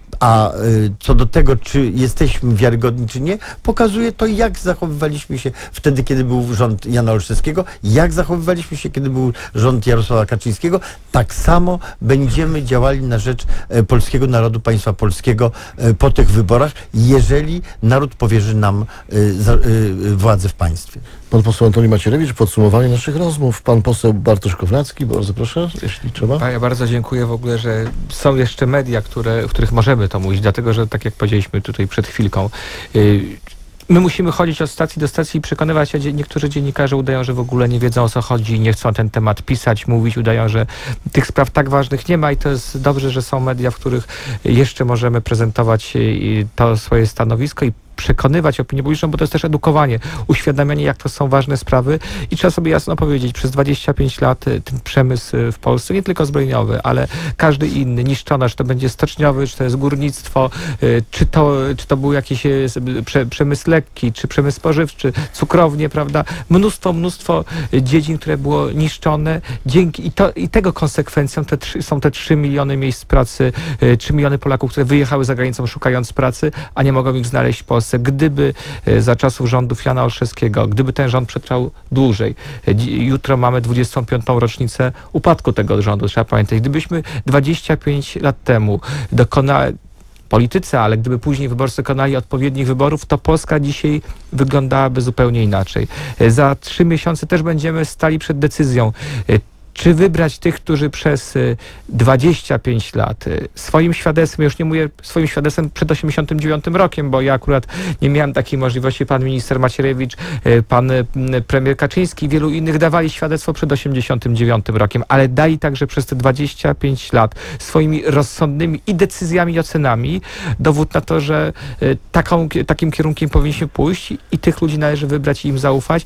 A y, co do tego, czy jesteśmy wiarygodni, czy nie, pokazuje to, jak zachowywaliśmy się wtedy, kiedy był rząd Jana Olszewskiego, jak zachowywaliśmy się, kiedy był rząd Jarosława Kaczyńskiego. Tak samo będziemy działali na rzecz e, polskiego narodu, państwa polskiego e, po tych wyborach, jeżeli naród powierzy nam e, za, e, władzę w państwie. Pan poseł Antoni Macierewicz, podsumowanie naszych rozmów. Pan poseł Bartosz Kownacki, bardzo proszę, jeśli trzeba. Ja bardzo dziękuję w ogóle, że są jeszcze media, które, w których możemy to mówić, dlatego że tak jak powiedzieliśmy tutaj przed chwilką, yy, my musimy chodzić od stacji do stacji i przekonywać się. Niektórzy dziennikarze udają, że w ogóle nie wiedzą, o co chodzi, nie chcą na ten temat pisać, mówić, udają, że tych spraw tak ważnych nie ma i to jest dobrze, że są media, w których jeszcze możemy prezentować to swoje stanowisko i przekonywać opinię publiczną, bo to jest też edukowanie, uświadamianie, jak to są ważne sprawy i trzeba sobie jasno powiedzieć, przez dwadzieścia pięć lat ten przemysł w Polsce, nie tylko zbrojeniowy, ale każdy inny, niszczono, czy to będzie stoczniowy, czy to jest górnictwo, czy to, czy to był jakiś prze, przemysł lekki, czy przemysł spożywczy, cukrownie, prawda? Mnóstwo, mnóstwo dziedzin, które było niszczone. Dzięki, i, to, i tego konsekwencją te trzy, są te trzy miliony miejsc pracy, trzy miliony Polaków, które wyjechały za granicą szukając pracy, a nie mogą ich znaleźć w Polsce. Gdyby za czasów rządów Jana Olszewskiego, gdyby ten rząd przetrwał dłużej, jutro mamy dwudziestą piątą rocznicę upadku tego rządu, trzeba pamiętać, gdybyśmy dwadzieścia pięć lat temu dokonali, politycy, ale gdyby później wyborcy dokonali odpowiednich wyborów, to Polska dzisiaj wyglądałaby zupełnie inaczej. Za trzy miesiące też będziemy stali przed decyzją, czy wybrać tych, którzy przez dwadzieścia pięć lat swoim świadectwem, już nie mówię swoim świadectwem przed osiemdziesiątym dziewiątym rokiem, bo ja akurat nie miałem takiej możliwości, pan minister Macierewicz, pan premier Kaczyński, wielu innych dawali świadectwo przed osiemdziesiątym dziewiątym rokiem, ale dali także przez te dwadzieścia pięć lat swoimi rozsądnymi i decyzjami i ocenami dowód na to, że taką, takim kierunkiem powinniśmy pójść i tych ludzi należy wybrać i im zaufać.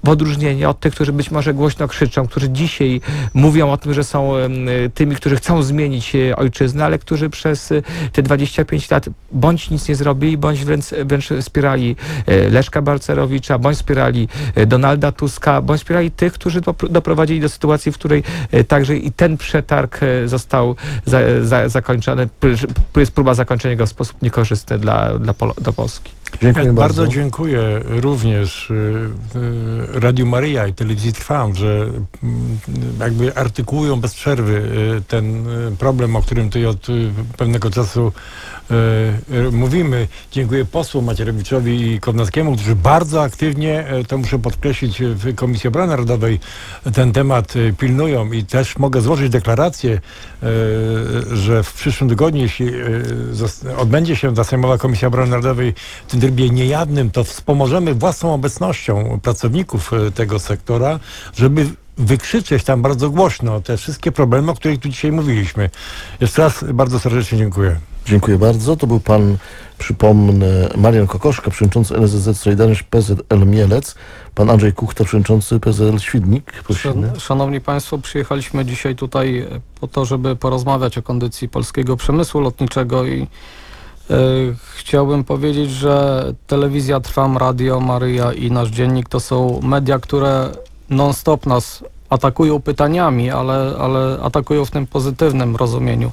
w odróżnienie od tych, którzy być może głośno krzyczą, którzy dzisiaj mówią o tym, że są tymi, którzy chcą zmienić ojczyznę, ale którzy przez te dwadzieścia pięć lat bądź nic nie zrobili, bądź wręcz, wręcz wspierali Leszka Balcerowicza, bądź wspierali Donalda Tuska, bądź wspierali tych, którzy doprowadzili do sytuacji, w której także i ten przetarg został za, za, zakończony, jest próba zakończenia go w sposób niekorzystny dla, dla, Pol dla Polski. Dziękuję bardzo. bardzo dziękuję również Radiu Maryja i Telewizji Trwam, że jakby artykułują bez przerwy ten problem, o którym tutaj od pewnego czasu mówimy. Dziękuję posłom Macierewiczowi i Kownackiemu, którzy bardzo aktywnie, to muszę podkreślić, w Komisji Obrony Narodowej ten temat pilnują i też mogę złożyć deklarację, że w przyszłym tygodniu, jeśli odbędzie się ta Sejmowa Komisja Obrony Narodowej w tym trybie niejawnym, to wspomożemy własną obecnością pracowników tego sektora, żeby wykrzyczeć tam bardzo głośno te wszystkie problemy, o których tu dzisiaj mówiliśmy. Jeszcze raz bardzo serdecznie dziękuję. Dziękuję bardzo. To był pan, przypomnę, Marian Kokoszka, przewodniczący N S Z Z Solidarność P Z L Mielec, pan Andrzej Kuchta, przewodniczący P Z L Świdnik. Prosimy. Szanowni Państwo, przyjechaliśmy dzisiaj tutaj po to, żeby porozmawiać o kondycji polskiego przemysłu lotniczego i e, chciałbym powiedzieć, że Telewizja Trwam, Radio Maryja i nasz dziennik to są media, które non-stop nas atakują pytaniami, ale, ale atakują w tym pozytywnym rozumieniu.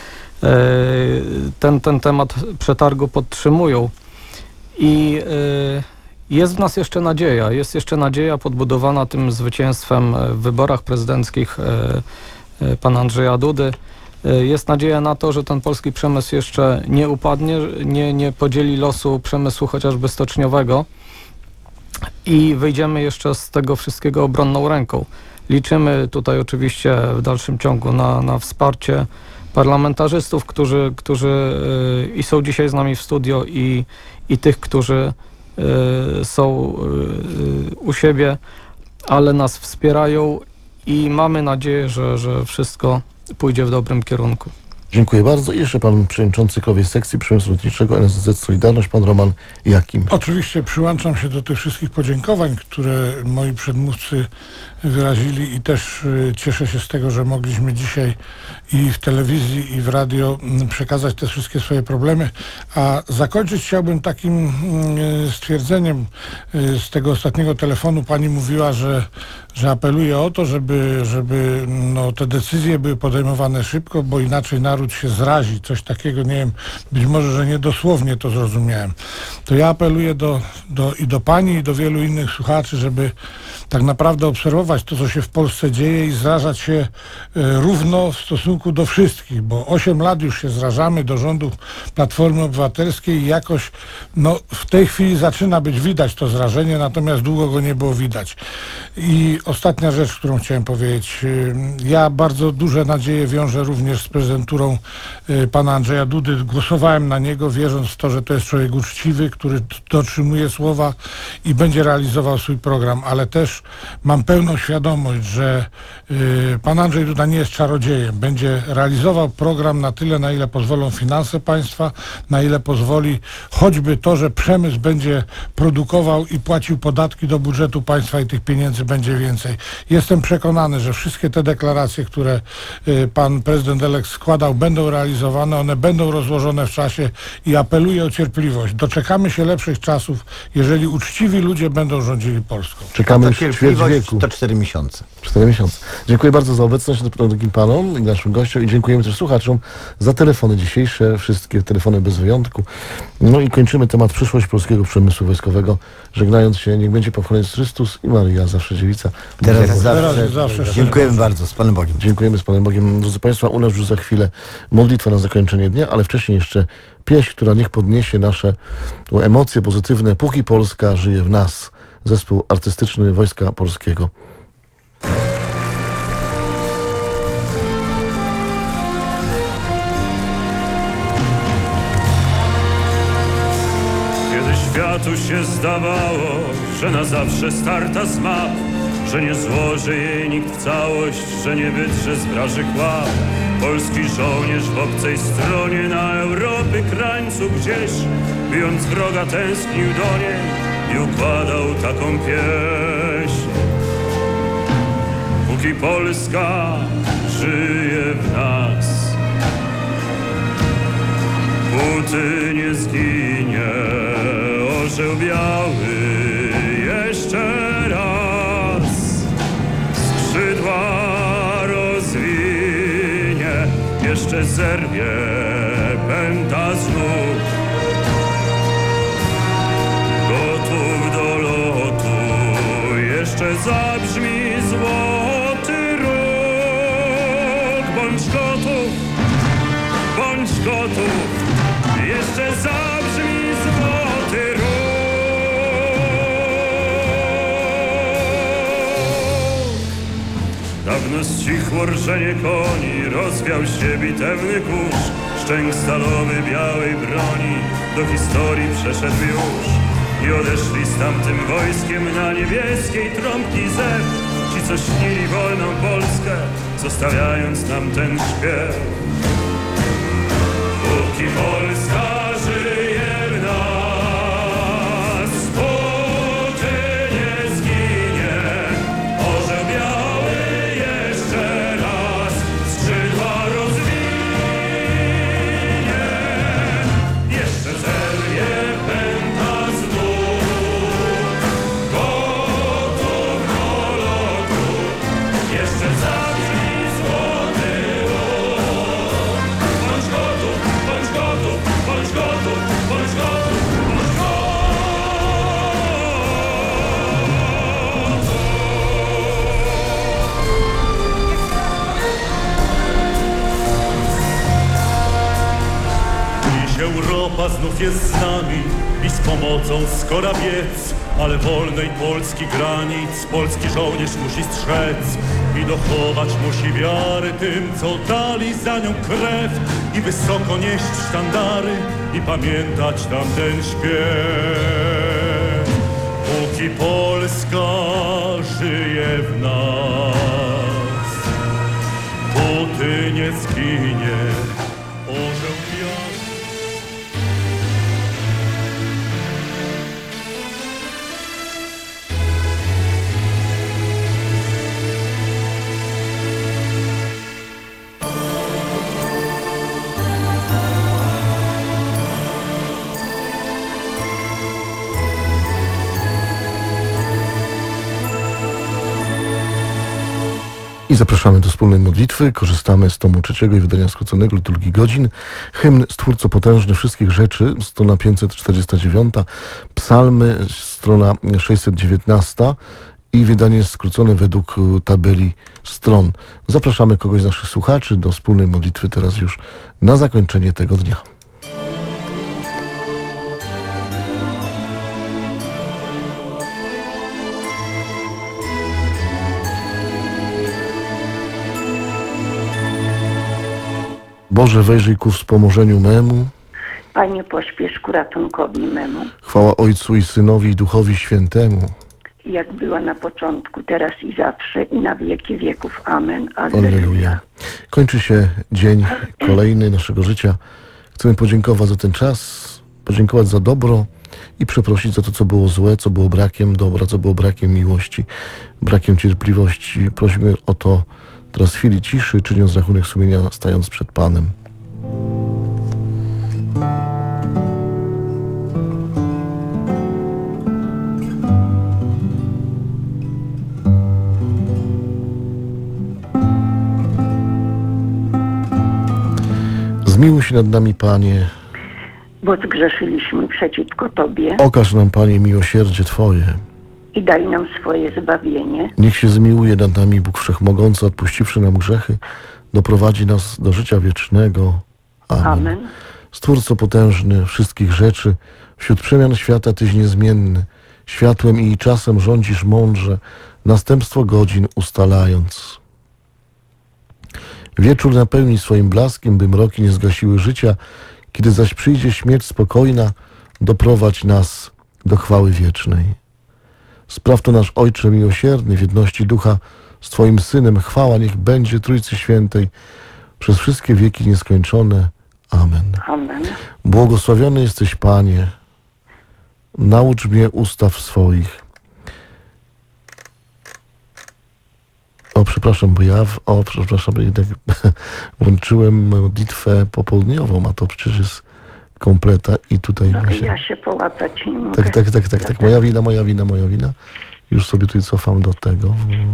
Ten, ten temat przetargu podtrzymują i jest w nas jeszcze nadzieja, jest jeszcze nadzieja podbudowana tym zwycięstwem w wyborach prezydenckich pana Andrzeja Dudy. Jest nadzieja na to, że ten polski przemysł jeszcze nie upadnie, nie, nie podzieli losu przemysłu chociażby stoczniowego i wyjdziemy jeszcze z tego wszystkiego obronną ręką. Liczymy tutaj oczywiście w dalszym ciągu na, na wsparcie parlamentarzystów, którzy, którzy y, i są dzisiaj z nami w studio i, i tych, którzy y, są y, u siebie, ale nas wspierają i mamy nadzieję, że, że wszystko pójdzie w dobrym kierunku. Dziękuję bardzo. I jeszcze pan przewodniczący Krajowej Sekcji Przemysłu Lotniczego N S Z Z Solidarność, pan Roman Jakim. Oczywiście przyłączam się do tych wszystkich podziękowań, które moi przedmówcy wyrazili i też y, cieszę się z tego, że mogliśmy dzisiaj i w telewizji, i w radio y, przekazać te wszystkie swoje problemy. A zakończyć chciałbym takim y, stwierdzeniem y, z tego ostatniego telefonu. Pani mówiła, że, że apeluje o to, żeby, żeby no, te decyzje były podejmowane szybko, bo inaczej naród się zrazi. Coś takiego, nie wiem, być może, że niedosłownie to zrozumiałem. To ja apeluję do, do, i do pani, i do wielu innych słuchaczy, żeby tak naprawdę obserwować to, co się w Polsce dzieje i zrażać się y, równo w stosunku do wszystkich, bo osiem lat już się zrażamy do rządów Platformy Obywatelskiej i jakoś no, w tej chwili zaczyna być widać to zrażenie, natomiast długo go nie było widać. I ostatnia rzecz, którą chciałem powiedzieć. Y, ja bardzo duże nadzieje wiążę również z prezydenturą y, pana Andrzeja Dudy. Głosowałem na niego, wierząc w to, że to jest człowiek uczciwy, który dotrzymuje słowa i będzie realizował swój program, ale też mam pełną świadomość, że y, pan Andrzej Duda nie jest czarodziejem. Będzie realizował program na tyle, na ile pozwolą finanse państwa, na ile pozwoli choćby to, że przemysł będzie produkował i płacił podatki do budżetu państwa i tych pieniędzy będzie więcej. Jestem przekonany, że wszystkie te deklaracje, które y, pan prezydent elekt składał, będą realizowane, one będą rozłożone w czasie i apeluję o cierpliwość. Doczekamy się lepszych czasów, jeżeli uczciwi ludzie będą rządzili Polską. Czekamy już ćwierć wieku. To cztery miesiące. Cztery miesiące. Dziękuję bardzo za obecność drugim panom i naszym gościom i dziękujemy też słuchaczom za telefony dzisiejsze, wszystkie telefony bez wyjątku. No i kończymy temat przyszłość polskiego przemysłu wojskowego, żegnając się, niech będzie pochwalony Chrystus i Maryja, zawsze dziewica. Teraz, Teraz zawsze, zawsze. Dziękujemy bardzo, z Panem Bogiem. Dziękujemy z Panem Bogiem. Drodzy Państwa, u nas już za chwilę modlitwa na zakończenie dnia, ale wcześniej jeszcze pieśń, która niech podniesie nasze emocje pozytywne, póki Polska żyje w nas. Zespół artystyczny Wojska Polskiego. Kiedy światu się zdawało, że na zawsze starta z map, że nie złoży jej nikt w całość, że nie wydrze z wrażych łap. Polski żołnierz w obcej stronie na Europy krańcu gdzieś, bijąc wroga, tęsknił do niej i układał taką pieśń. póki Polska żyje w nas. Póty nie zginie orzeł biały jeszcze raz, skrzydła rozwinie, jeszcze zerwie pęta z nóg. Gotów do lotu, jeszcze zabrzmi złoty róg. Bądź gotów, bądź gotów, jeszcze zabrzmi złoty róg. Dawno stichło rżenie koni, rozwiał się bitewny kurz. Szczęk stalowy białej broni do historii przeszedł już. I odeszli z tamtym wojskiem na niebieskiej trąbki zew. Ci, co śnili wolną Polskę, zostawiając nam ten śpiew. Póki Polska żyje w nas, póty nie zginie orzeł biały jeszcze raz, skrzydła rozwinie, jeszcze zerwie pęta z nóg. Gotów do lotu, jeszcze zabrzmi złoty róg. Bądź gotów, bądź gotów, bądź gotów, bądź gotów, bądź Dziś Europa znów jest z nami i z pomocą skora biec, ale wolnej Polski granic polski żołnierz musi strzec i dochować musi wiary tym, co dali za nią krew, i wysoko nieść sztandary i pamiętać tamten śpiew. Póki Polska żyje w nas, póty nie zginie orzeł biały. I zapraszamy do wspólnej modlitwy. Korzystamy z tomu trzeciego i wydania skróconego liturgii godzin. Hymn Stwórco Potężny Wszystkich Rzeczy, strona pięćset czterdzieści dziewięć, psalmy, strona sześćset dziewiętnaście i wydanie skrócone według tabeli stron. Zapraszamy kogoś z naszych słuchaczy do wspólnej modlitwy teraz już na zakończenie tego dnia. Boże, wejrzyj ku wspomożeniu memu. Panie, pośpiesz ku ratunkowi memu. Chwała Ojcu i Synowi i Duchowi Świętemu. Jak była na początku, teraz i zawsze, i na wieki wieków. Amen. Alleluja. Kończy się dzień kolejny naszego życia. Chcemy podziękować za ten czas, podziękować za dobro i przeprosić za to, co było złe, co było brakiem dobra, co było brakiem miłości, brakiem cierpliwości. Prosimy o to teraz w chwili ciszy, czyniąc rachunek sumienia, stając przed Panem. Zmiłuj się nad nami, Panie. Bo zgrzeszyliśmy przeciwko Tobie. Okaż nam, Panie, miłosierdzie Twoje. I daj nam swoje zbawienie. Niech się zmiłuje nad nami Bóg Wszechmogący, odpuściwszy nam grzechy, doprowadzi nas do życia wiecznego. Amen. Amen. Stwórco potężny wszystkich rzeczy, wśród przemian świata Tyś niezmienny, światłem i czasem rządzisz mądrze, następstwo godzin ustalając. Wieczór napełni swoim blaskiem, by mroki nie zgasiły życia, kiedy zaś przyjdzie śmierć spokojna, doprowadź nas do chwały wiecznej. Spraw to nasz Ojcze miłosierny, w jedności Ducha z Twoim Synem, chwała niech będzie Trójcy Świętej przez wszystkie wieki nieskończone. Amen. Amen. Błogosławiony jesteś, Panie. Naucz mnie ustaw swoich. O, przepraszam, bo ja, w, o, przepraszam, jednak włączyłem modlitwę popołudniową, a to przecież jest kompleta i tutaj... No, właśnie... ja się połapać nie mogę. Tak, tak, tak, tak, tak. Moja wina, moja wina, moja wina. Już sobie tutaj cofam do tego,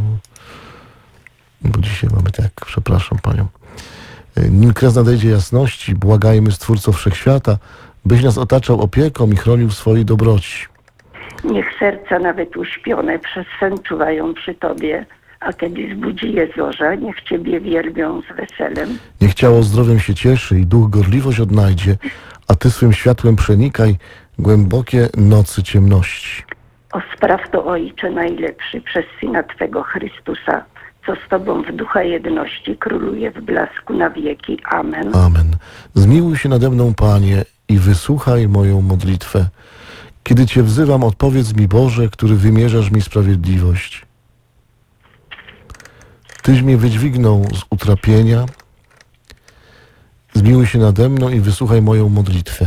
bo dzisiaj mamy tak, przepraszam panią. Nim kres nadejdzie jasności, błagajmy Stwórco Wszechświata, byś nas otaczał opieką i chronił w swojej dobroci. Niech serca nawet uśpione przez sen czuwają przy Tobie, a kiedy zbudzi je zorza, niech Ciebie wielbią z weselem. Niech ciało zdrowiem się cieszy i duch gorliwość odnajdzie, a Ty swym światłem przenikaj głębokie nocy ciemności. O spraw to, Ojcze najlepszy, przez Syna Twego Chrystusa, co z Tobą w ducha jedności króluje w blasku na wieki. Amen. Amen. Zmiłuj się nade mną, Panie, i wysłuchaj moją modlitwę. Kiedy Cię wzywam, odpowiedz mi, Boże, który wymierzasz mi sprawiedliwość. Tyś mnie wydźwignął z utrapienia. Zmiłuj się nade mną i wysłuchaj moją modlitwę.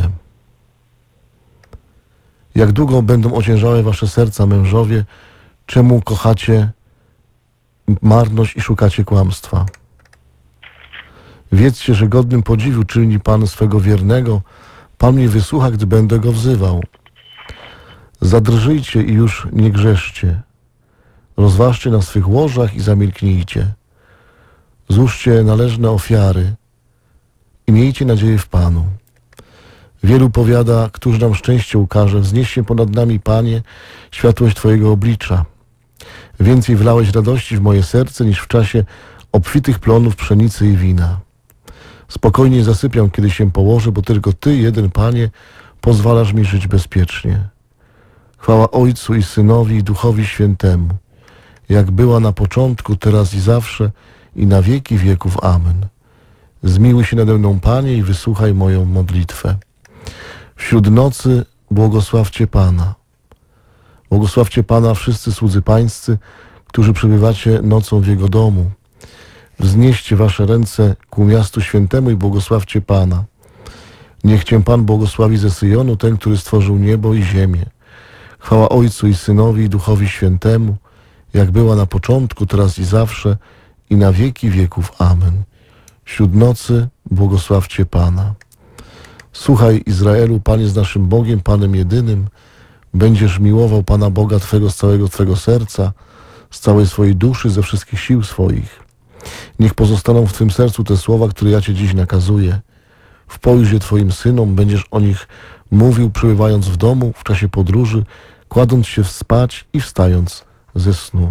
Jak długo będą ociężałe wasze serca, mężowie, czemu kochacie marność i szukacie kłamstwa? Wiedzcie, że godnym podziwu czyni Pan swego wiernego. Pan mnie wysłucha, gdy będę go wzywał. Zadrżyjcie i już nie grzeszcie. Rozważcie na swych łożach i zamilknijcie. Złóżcie należne ofiary i miejcie nadzieję w Panu. Wielu powiada, któż nam szczęście ukaże. Wznieś się ponad nami, Panie, światłość Twojego oblicza. Więcej wlałeś radości w moje serce, niż w czasie obfitych plonów pszenicy i wina. Spokojnie zasypiam, kiedy się położę, bo tylko Ty, jeden Panie, pozwalasz mi żyć bezpiecznie. Chwała Ojcu i Synowi i Duchowi Świętemu, jak była na początku, teraz i zawsze, i na wieki wieków. Amen. Zmiłuj się nade mną, Panie, i wysłuchaj moją modlitwę. Wśród nocy błogosławcie Pana. Błogosławcie Pana wszyscy słudzy Pańscy, którzy przebywacie nocą w Jego domu. Wznieście wasze ręce ku miastu świętemu i błogosławcie Pana. Niech Cię Pan błogosławi ze Syjonu, ten, który stworzył niebo i ziemię. Chwała Ojcu i Synowi i Duchowi Świętemu, jak była na początku, teraz i zawsze, i na wieki wieków. Amen. Wśród nocy błogosławcie Pana. Słuchaj, Izraelu, Pan jest naszym Bogiem, Panem jedynym. Będziesz miłował Pana Boga Twego z całego Twego serca, z całej swojej duszy, ze wszystkich sił swoich. Niech pozostaną w Twym sercu te słowa, które ja Cię dziś nakazuję. W pojuździe Twoim synom będziesz o nich mówił, przebywając w domu, w czasie podróży, kładąc się spać i wstając ze snu.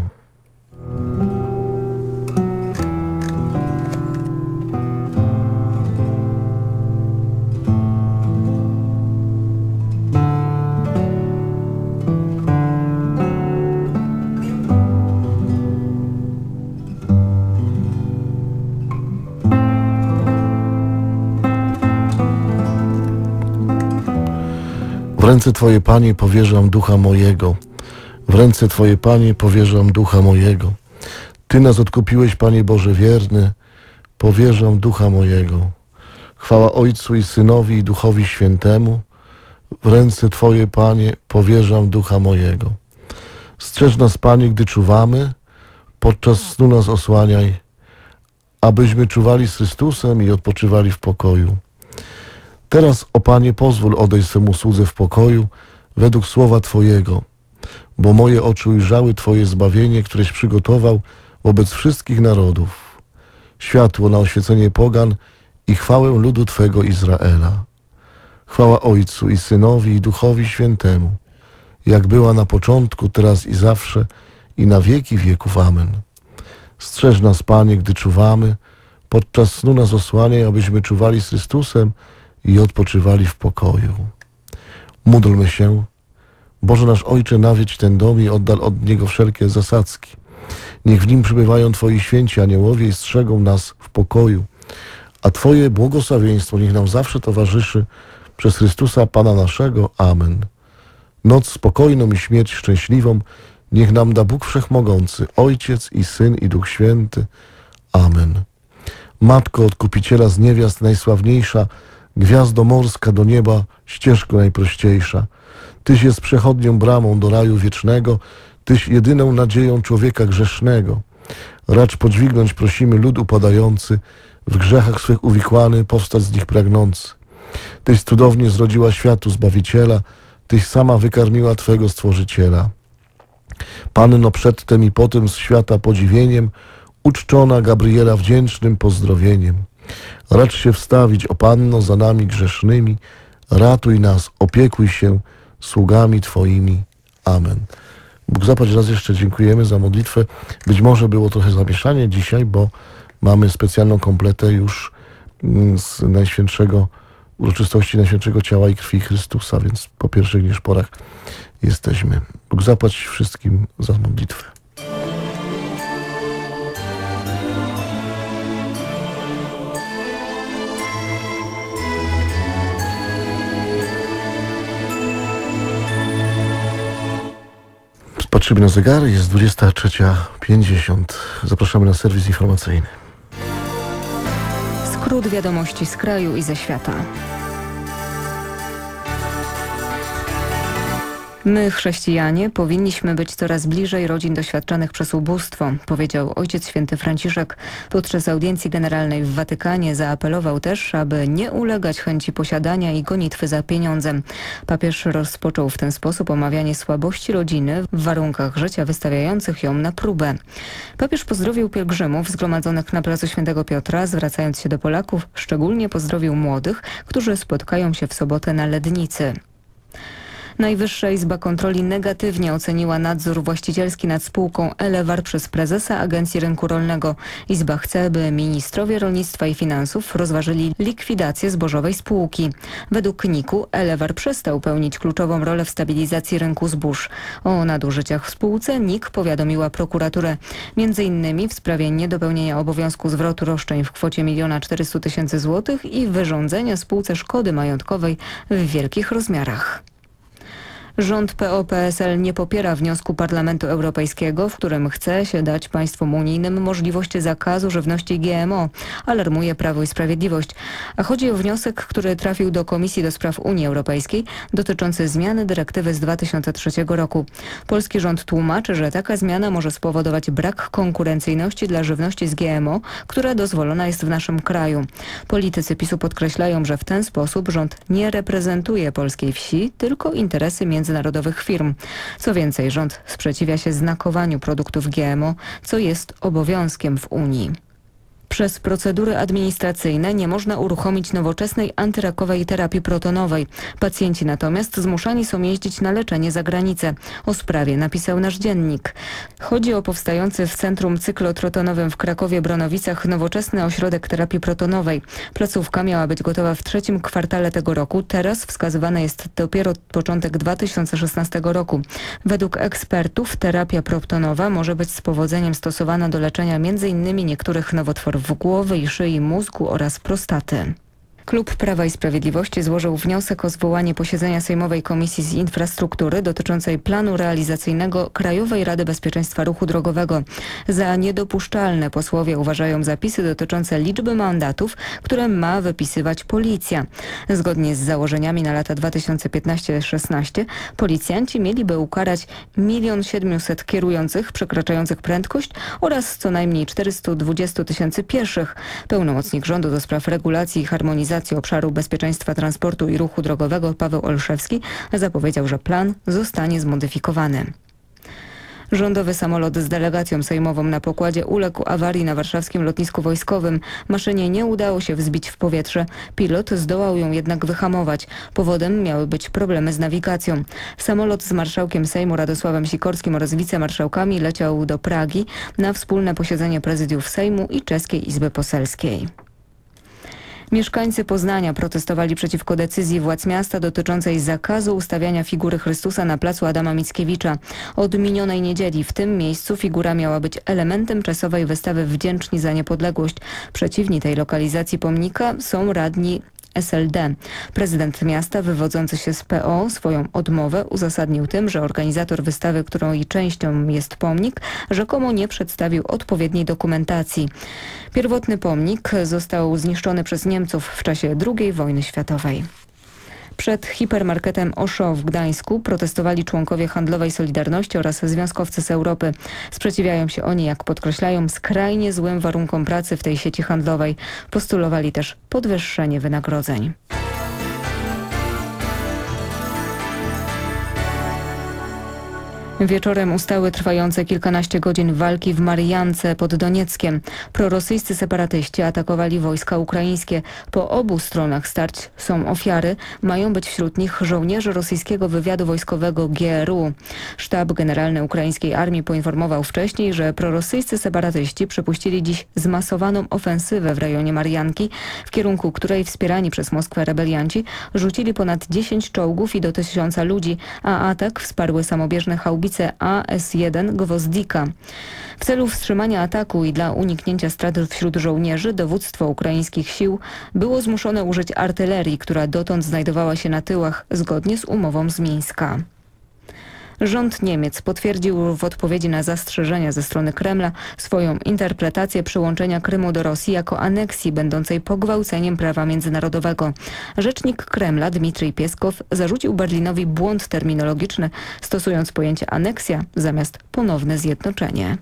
W ręce Twoje, Panie, powierzam ducha mojego. W ręce Twoje, Panie, powierzam ducha mojego. Ty nas odkupiłeś, Panie Boże wierny, powierzam ducha mojego. Chwała Ojcu i Synowi i Duchowi Świętemu. W ręce Twoje, Panie, powierzam ducha mojego. Strzeż nas, Panie, gdy czuwamy, podczas snu nas osłaniaj, abyśmy czuwali z Chrystusem i odpoczywali w pokoju. Teraz, o Panie, pozwól odejść swemu słudze w pokoju według słowa Twojego, bo moje oczy ujrzały Twoje zbawienie, któreś przygotował wobec wszystkich narodów. Światło na oświecenie pogan i chwałę ludu Twego Izraela. Chwała Ojcu i Synowi i Duchowi Świętemu, jak była na początku, teraz i zawsze, i na wieki wieków. Amen. Strzeż nas, Panie, gdy czuwamy, podczas snu nas osłaniaj, abyśmy czuwali z Chrystusem i odpoczywali w pokoju. Módlmy się. Boże nasz Ojcze, nawiedź ten dom i oddal od niego wszelkie zasadzki. Niech w nim przybywają Twoi święci aniołowie i strzegą nas w pokoju, a Twoje błogosławieństwo niech nam zawsze towarzyszy przez Chrystusa Pana naszego. Amen. Noc spokojną i śmierć szczęśliwą niech nam da Bóg Wszechmogący, Ojciec i Syn i Duch Święty. Amen. Matko Odkupiciela z niewiast najsławniejsza, gwiazdo morska do nieba, ścieżko najprościejsza. Tyś jest przechodnią bramą do raju wiecznego, Tyś jedyną nadzieją człowieka grzesznego. Racz podźwignąć prosimy lud upadający, w grzechach swych uwikłany, powstać z nich pragnący. Tyś cudownie zrodziła światu Zbawiciela, Tyś sama wykarmiła Twego Stworzyciela. Panno przedtem i potem z świata podziwieniem, uczczona Gabriela wdzięcznym pozdrowieniem. Racz się wstawić, o Panno, za nami grzesznymi, ratuj nas, opiekuj się sługami Twoimi. Amen. Bóg zapłać, raz jeszcze dziękujemy za modlitwę. Być może było trochę zamieszanie dzisiaj, bo mamy specjalną kompletę już z Najświętszego, uroczystości Najświętszego Ciała i Krwi Chrystusa, więc po pierwszych niż porach jesteśmy. Bóg zapłać wszystkim za modlitwę. Patrzymy na zegary, jest dwudziesta trzecia pięćdziesiąt. Zapraszamy na serwis informacyjny. Skrót wiadomości z kraju i ze świata. My, chrześcijanie, powinniśmy być coraz bliżej rodzin doświadczonych przez ubóstwo, powiedział Ojciec Święty Franciszek. Podczas audiencji generalnej w Watykanie zaapelował też, aby nie ulegać chęci posiadania i gonitwy za pieniądzem. Papież rozpoczął w ten sposób omawianie słabości rodziny w warunkach życia wystawiających ją na próbę. Papież pozdrowił pielgrzymów zgromadzonych na placu Świętego Piotra, zwracając się do Polaków, szczególnie pozdrowił młodych, którzy spotkają się w sobotę na Lednicy. Najwyższa Izba Kontroli negatywnie oceniła nadzór właścicielski nad spółką Elewarr przez prezesa Agencji Rynku Rolnego. Izba chce, by ministrowie rolnictwa i finansów rozważyli likwidację zbożowej spółki. Według N I K-u Elewarr przestał pełnić kluczową rolę w stabilizacji rynku zbóż. O nadużyciach w spółce N I K powiadomiła prokuraturę. Między innymi w sprawie niedopełnienia obowiązku zwrotu roszczeń w kwocie miliona czterysta tysięcy złotych i wyrządzenia spółce szkody majątkowej w wielkich rozmiarach. Rząd P O P S L nie popiera wniosku Parlamentu Europejskiego, w którym chce się dać państwom unijnym możliwość zakazu żywności G M O, alarmuje Prawo i Sprawiedliwość. A chodzi o wniosek, który trafił do Komisji do Spraw Unii Europejskiej dotyczący zmiany dyrektywy z dwa tysiące trzeciego roku. Polski rząd tłumaczy, że taka zmiana może spowodować brak konkurencyjności dla żywności z G M O, która dozwolona jest w naszym kraju. Politycy PiSu podkreślają, że w ten sposób rząd nie reprezentuje polskiej wsi, tylko interesy międzynarodowych międzynarodowych firm. Co więcej, rząd sprzeciwia się znakowaniu produktów G M O, co jest obowiązkiem w Unii. Przez procedury administracyjne nie można uruchomić nowoczesnej antyrakowej terapii protonowej. Pacjenci natomiast zmuszani są jeździć na leczenie za granicę. O sprawie napisał nasz dziennik. Chodzi o powstający w Centrum Cyklotrotonowym w Krakowie-Bronowicach nowoczesny ośrodek terapii protonowej. Placówka miała być gotowa w trzecim kwartale tego roku. Teraz wskazywany jest dopiero początek dwa tysiące szesnastego roku. Według ekspertów terapia protonowa może być z powodzeniem stosowana do leczenia między innymi niektórych nowotworów w głowy i szyi, mózgu oraz prostaty. Klub Prawa i Sprawiedliwości złożył wniosek o zwołanie posiedzenia Sejmowej Komisji z Infrastruktury dotyczącej planu realizacyjnego Krajowej Rady Bezpieczeństwa Ruchu Drogowego. Za niedopuszczalne posłowie uważają zapisy dotyczące liczby mandatów, które ma wypisywać policja. Zgodnie z założeniami na lata dwa tysiące piętnaście do szesnaście policjanci mieliby ukarać milion siedmiuset kierujących przekraczających prędkość oraz co najmniej czterysta dwadzieścia tysięcy pieszych. Pełnomocnik rządu do spraw regulacji i harmonizacji obszaru bezpieczeństwa transportu i ruchu drogowego Paweł Olszewski zapowiedział, że plan zostanie zmodyfikowany. Rządowy samolot z delegacją sejmową na pokładzie uległ awarii na warszawskim lotnisku wojskowym. Maszynie nie udało się wzbić w powietrze. Pilot zdołał ją jednak wyhamować. Powodem miały być problemy z nawigacją. Samolot z marszałkiem Sejmu Radosławem Sikorskim oraz wicemarszałkami leciał do Pragi na wspólne posiedzenie prezydiów Sejmu i Czeskiej Izby Poselskiej. Mieszkańcy Poznania protestowali przeciwko decyzji władz miasta dotyczącej zakazu ustawiania figury Chrystusa na placu Adama Mickiewicza. Od minionej niedzieli w tym miejscu figura miała być elementem czasowej wystawy Wdzięczni za niepodległość. Przeciwni tej lokalizacji pomnika są radni S L D. Prezydent miasta wywodzący się z P O swoją odmowę uzasadnił tym, że organizator wystawy, którą jej częścią jest pomnik, rzekomo nie przedstawił odpowiedniej dokumentacji. Pierwotny pomnik został zniszczony przez Niemców w czasie drugiej wojny światowej. Przed hipermarketem Auchan w Gdańsku protestowali członkowie handlowej Solidarności oraz związkowcy z Europy. Sprzeciwiają się oni, jak podkreślają, skrajnie złym warunkom pracy w tej sieci handlowej. Postulowali też podwyższenie wynagrodzeń. Wieczorem ustały trwające kilkanaście godzin walki w Mariance pod Donieckiem. Prorosyjscy separatyści atakowali wojska ukraińskie. Po obu stronach starć są ofiary. Mają być wśród nich żołnierze rosyjskiego wywiadu wojskowego G R U. Sztab Generalny Ukraińskiej Armii poinformował wcześniej, że prorosyjscy separatyści przepuścili dziś zmasowaną ofensywę w rejonie Marianki, w kierunku której wspierani przez Moskwę rebelianci rzucili ponad dziesięć czołgów i do tysiąca ludzi, a atak wsparły samobieżne haubice A S jeden Gwozdika. W celu wstrzymania ataku i dla uniknięcia strat wśród żołnierzy dowództwo ukraińskich sił było zmuszone użyć artylerii, która dotąd znajdowała się na tyłach, zgodnie z umową z Mińska. Rząd Niemiec potwierdził w odpowiedzi na zastrzeżenia ze strony Kremla swoją interpretację przyłączenia Krymu do Rosji jako aneksji będącej pogwałceniem prawa międzynarodowego. Rzecznik Kremla Dmitrij Pieskow zarzucił Berlinowi błąd terminologiczny, stosując pojęcie aneksja zamiast ponowne zjednoczenie.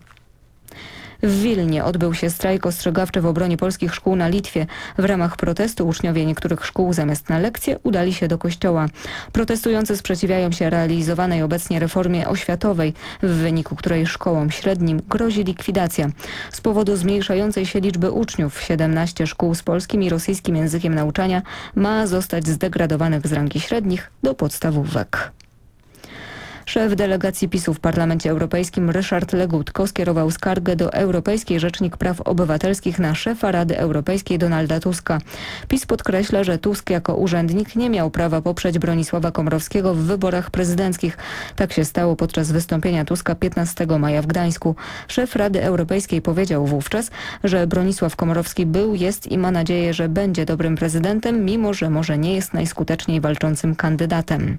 W Wilnie odbył się strajk ostrzegawczy w obronie polskich szkół na Litwie. W ramach protestu uczniowie niektórych szkół zamiast na lekcje udali się do kościoła. Protestujący sprzeciwiają się realizowanej obecnie reformie oświatowej, w wyniku której szkołom średnim grozi likwidacja. Z powodu zmniejszającej się liczby uczniów siedemnaście szkół z polskim i rosyjskim językiem nauczania ma zostać zdegradowanych z rangi średnich do podstawówek. Szef delegacji PiSu w Parlamencie Europejskim Ryszard Legutko skierował skargę do Europejskiej Rzecznik Praw Obywatelskich na szefa Rady Europejskiej Donalda Tuska. PiS podkreśla, że Tusk jako urzędnik nie miał prawa poprzeć Bronisława Komorowskiego w wyborach prezydenckich. Tak się stało podczas wystąpienia Tuska piętnastego maja w Gdańsku. Szef Rady Europejskiej powiedział wówczas, że Bronisław Komorowski był, jest i ma nadzieję, że będzie dobrym prezydentem, mimo że może nie jest najskuteczniej walczącym kandydatem.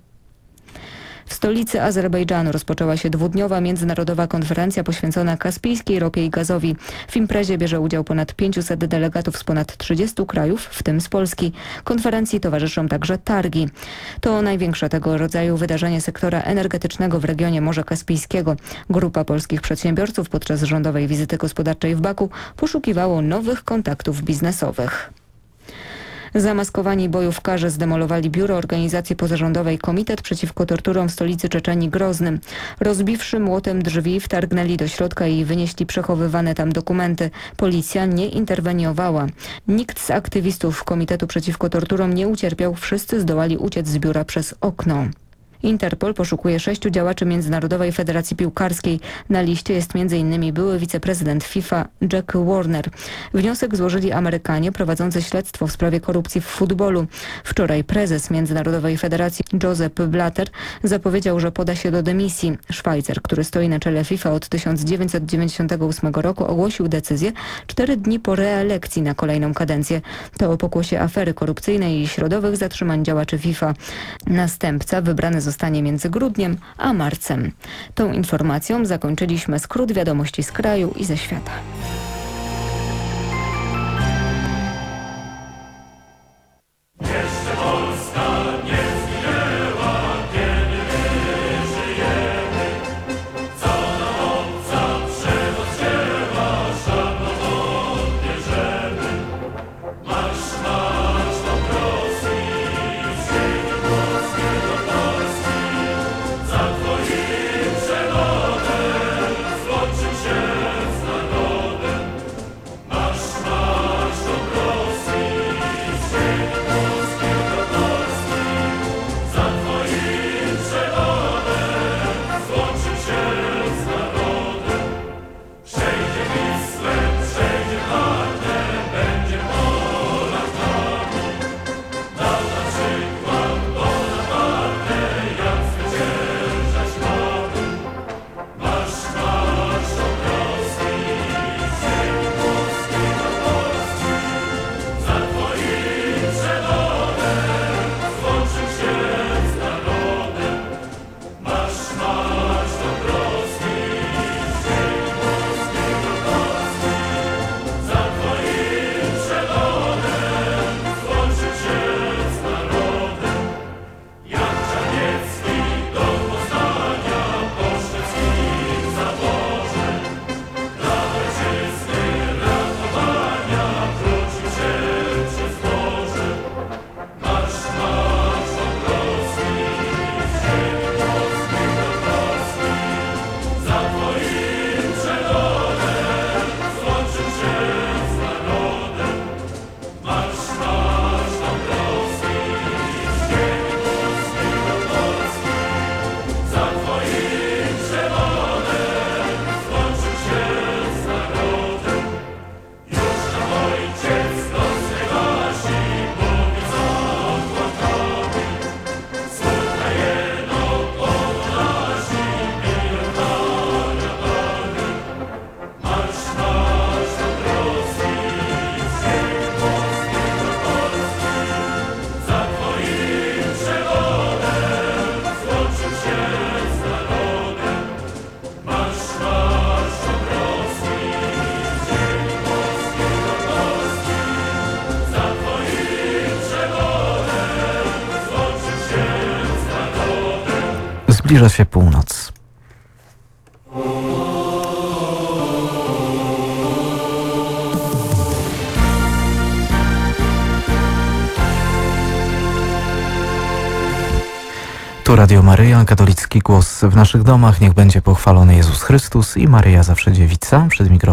W stolicy Azerbejdżanu rozpoczęła się dwudniowa międzynarodowa konferencja poświęcona kaspijskiej ropie i gazowi. W imprezie bierze udział ponad pięciuset delegatów z ponad trzydziestu krajów, w tym z Polski. Konferencji towarzyszą także targi. To największe tego rodzaju wydarzenie sektora energetycznego w regionie Morza Kaspijskiego. Grupa polskich przedsiębiorców podczas rządowej wizyty gospodarczej w Baku poszukiwało nowych kontaktów biznesowych. Zamaskowani bojówkarze zdemolowali biuro organizacji pozarządowej Komitet Przeciwko Torturom w stolicy Czeczenii Groznym. Rozbiwszy młotem drzwi, wtargnęli do środka i wynieśli przechowywane tam dokumenty. Policja nie interweniowała. Nikt z aktywistów Komitetu Przeciwko Torturom nie ucierpiał, wszyscy zdołali uciec z biura przez okno. Interpol poszukuje sześciu działaczy Międzynarodowej Federacji Piłkarskiej. Na liście jest między innymi były wiceprezydent FIFA Jack Warner. Wniosek złożyli Amerykanie prowadzący śledztwo w sprawie korupcji w futbolu. Wczoraj prezes Międzynarodowej Federacji Josep Blatter zapowiedział, że poda się do dymisji. Szwajcar, który stoi na czele FIFA od tysiąc dziewięćset dziewięćdziesiątego ósmego roku, ogłosił decyzję cztery dni po reelekcji na kolejną kadencję. To o pokłosie afery korupcyjnej i środowych zatrzymań działaczy FIFA. Następca wybrany został Zostanie między grudniem a marcem. Tą informacją zakończyliśmy skrót wiadomości z kraju i ze świata. Złączył się z narodem. Zbliża się północ. Tu Radio Maryja, katolicki głos w naszych domach. Niech będzie pochwalony Jezus Chrystus i Maryja zawsze dziewica. Przed mikrofonem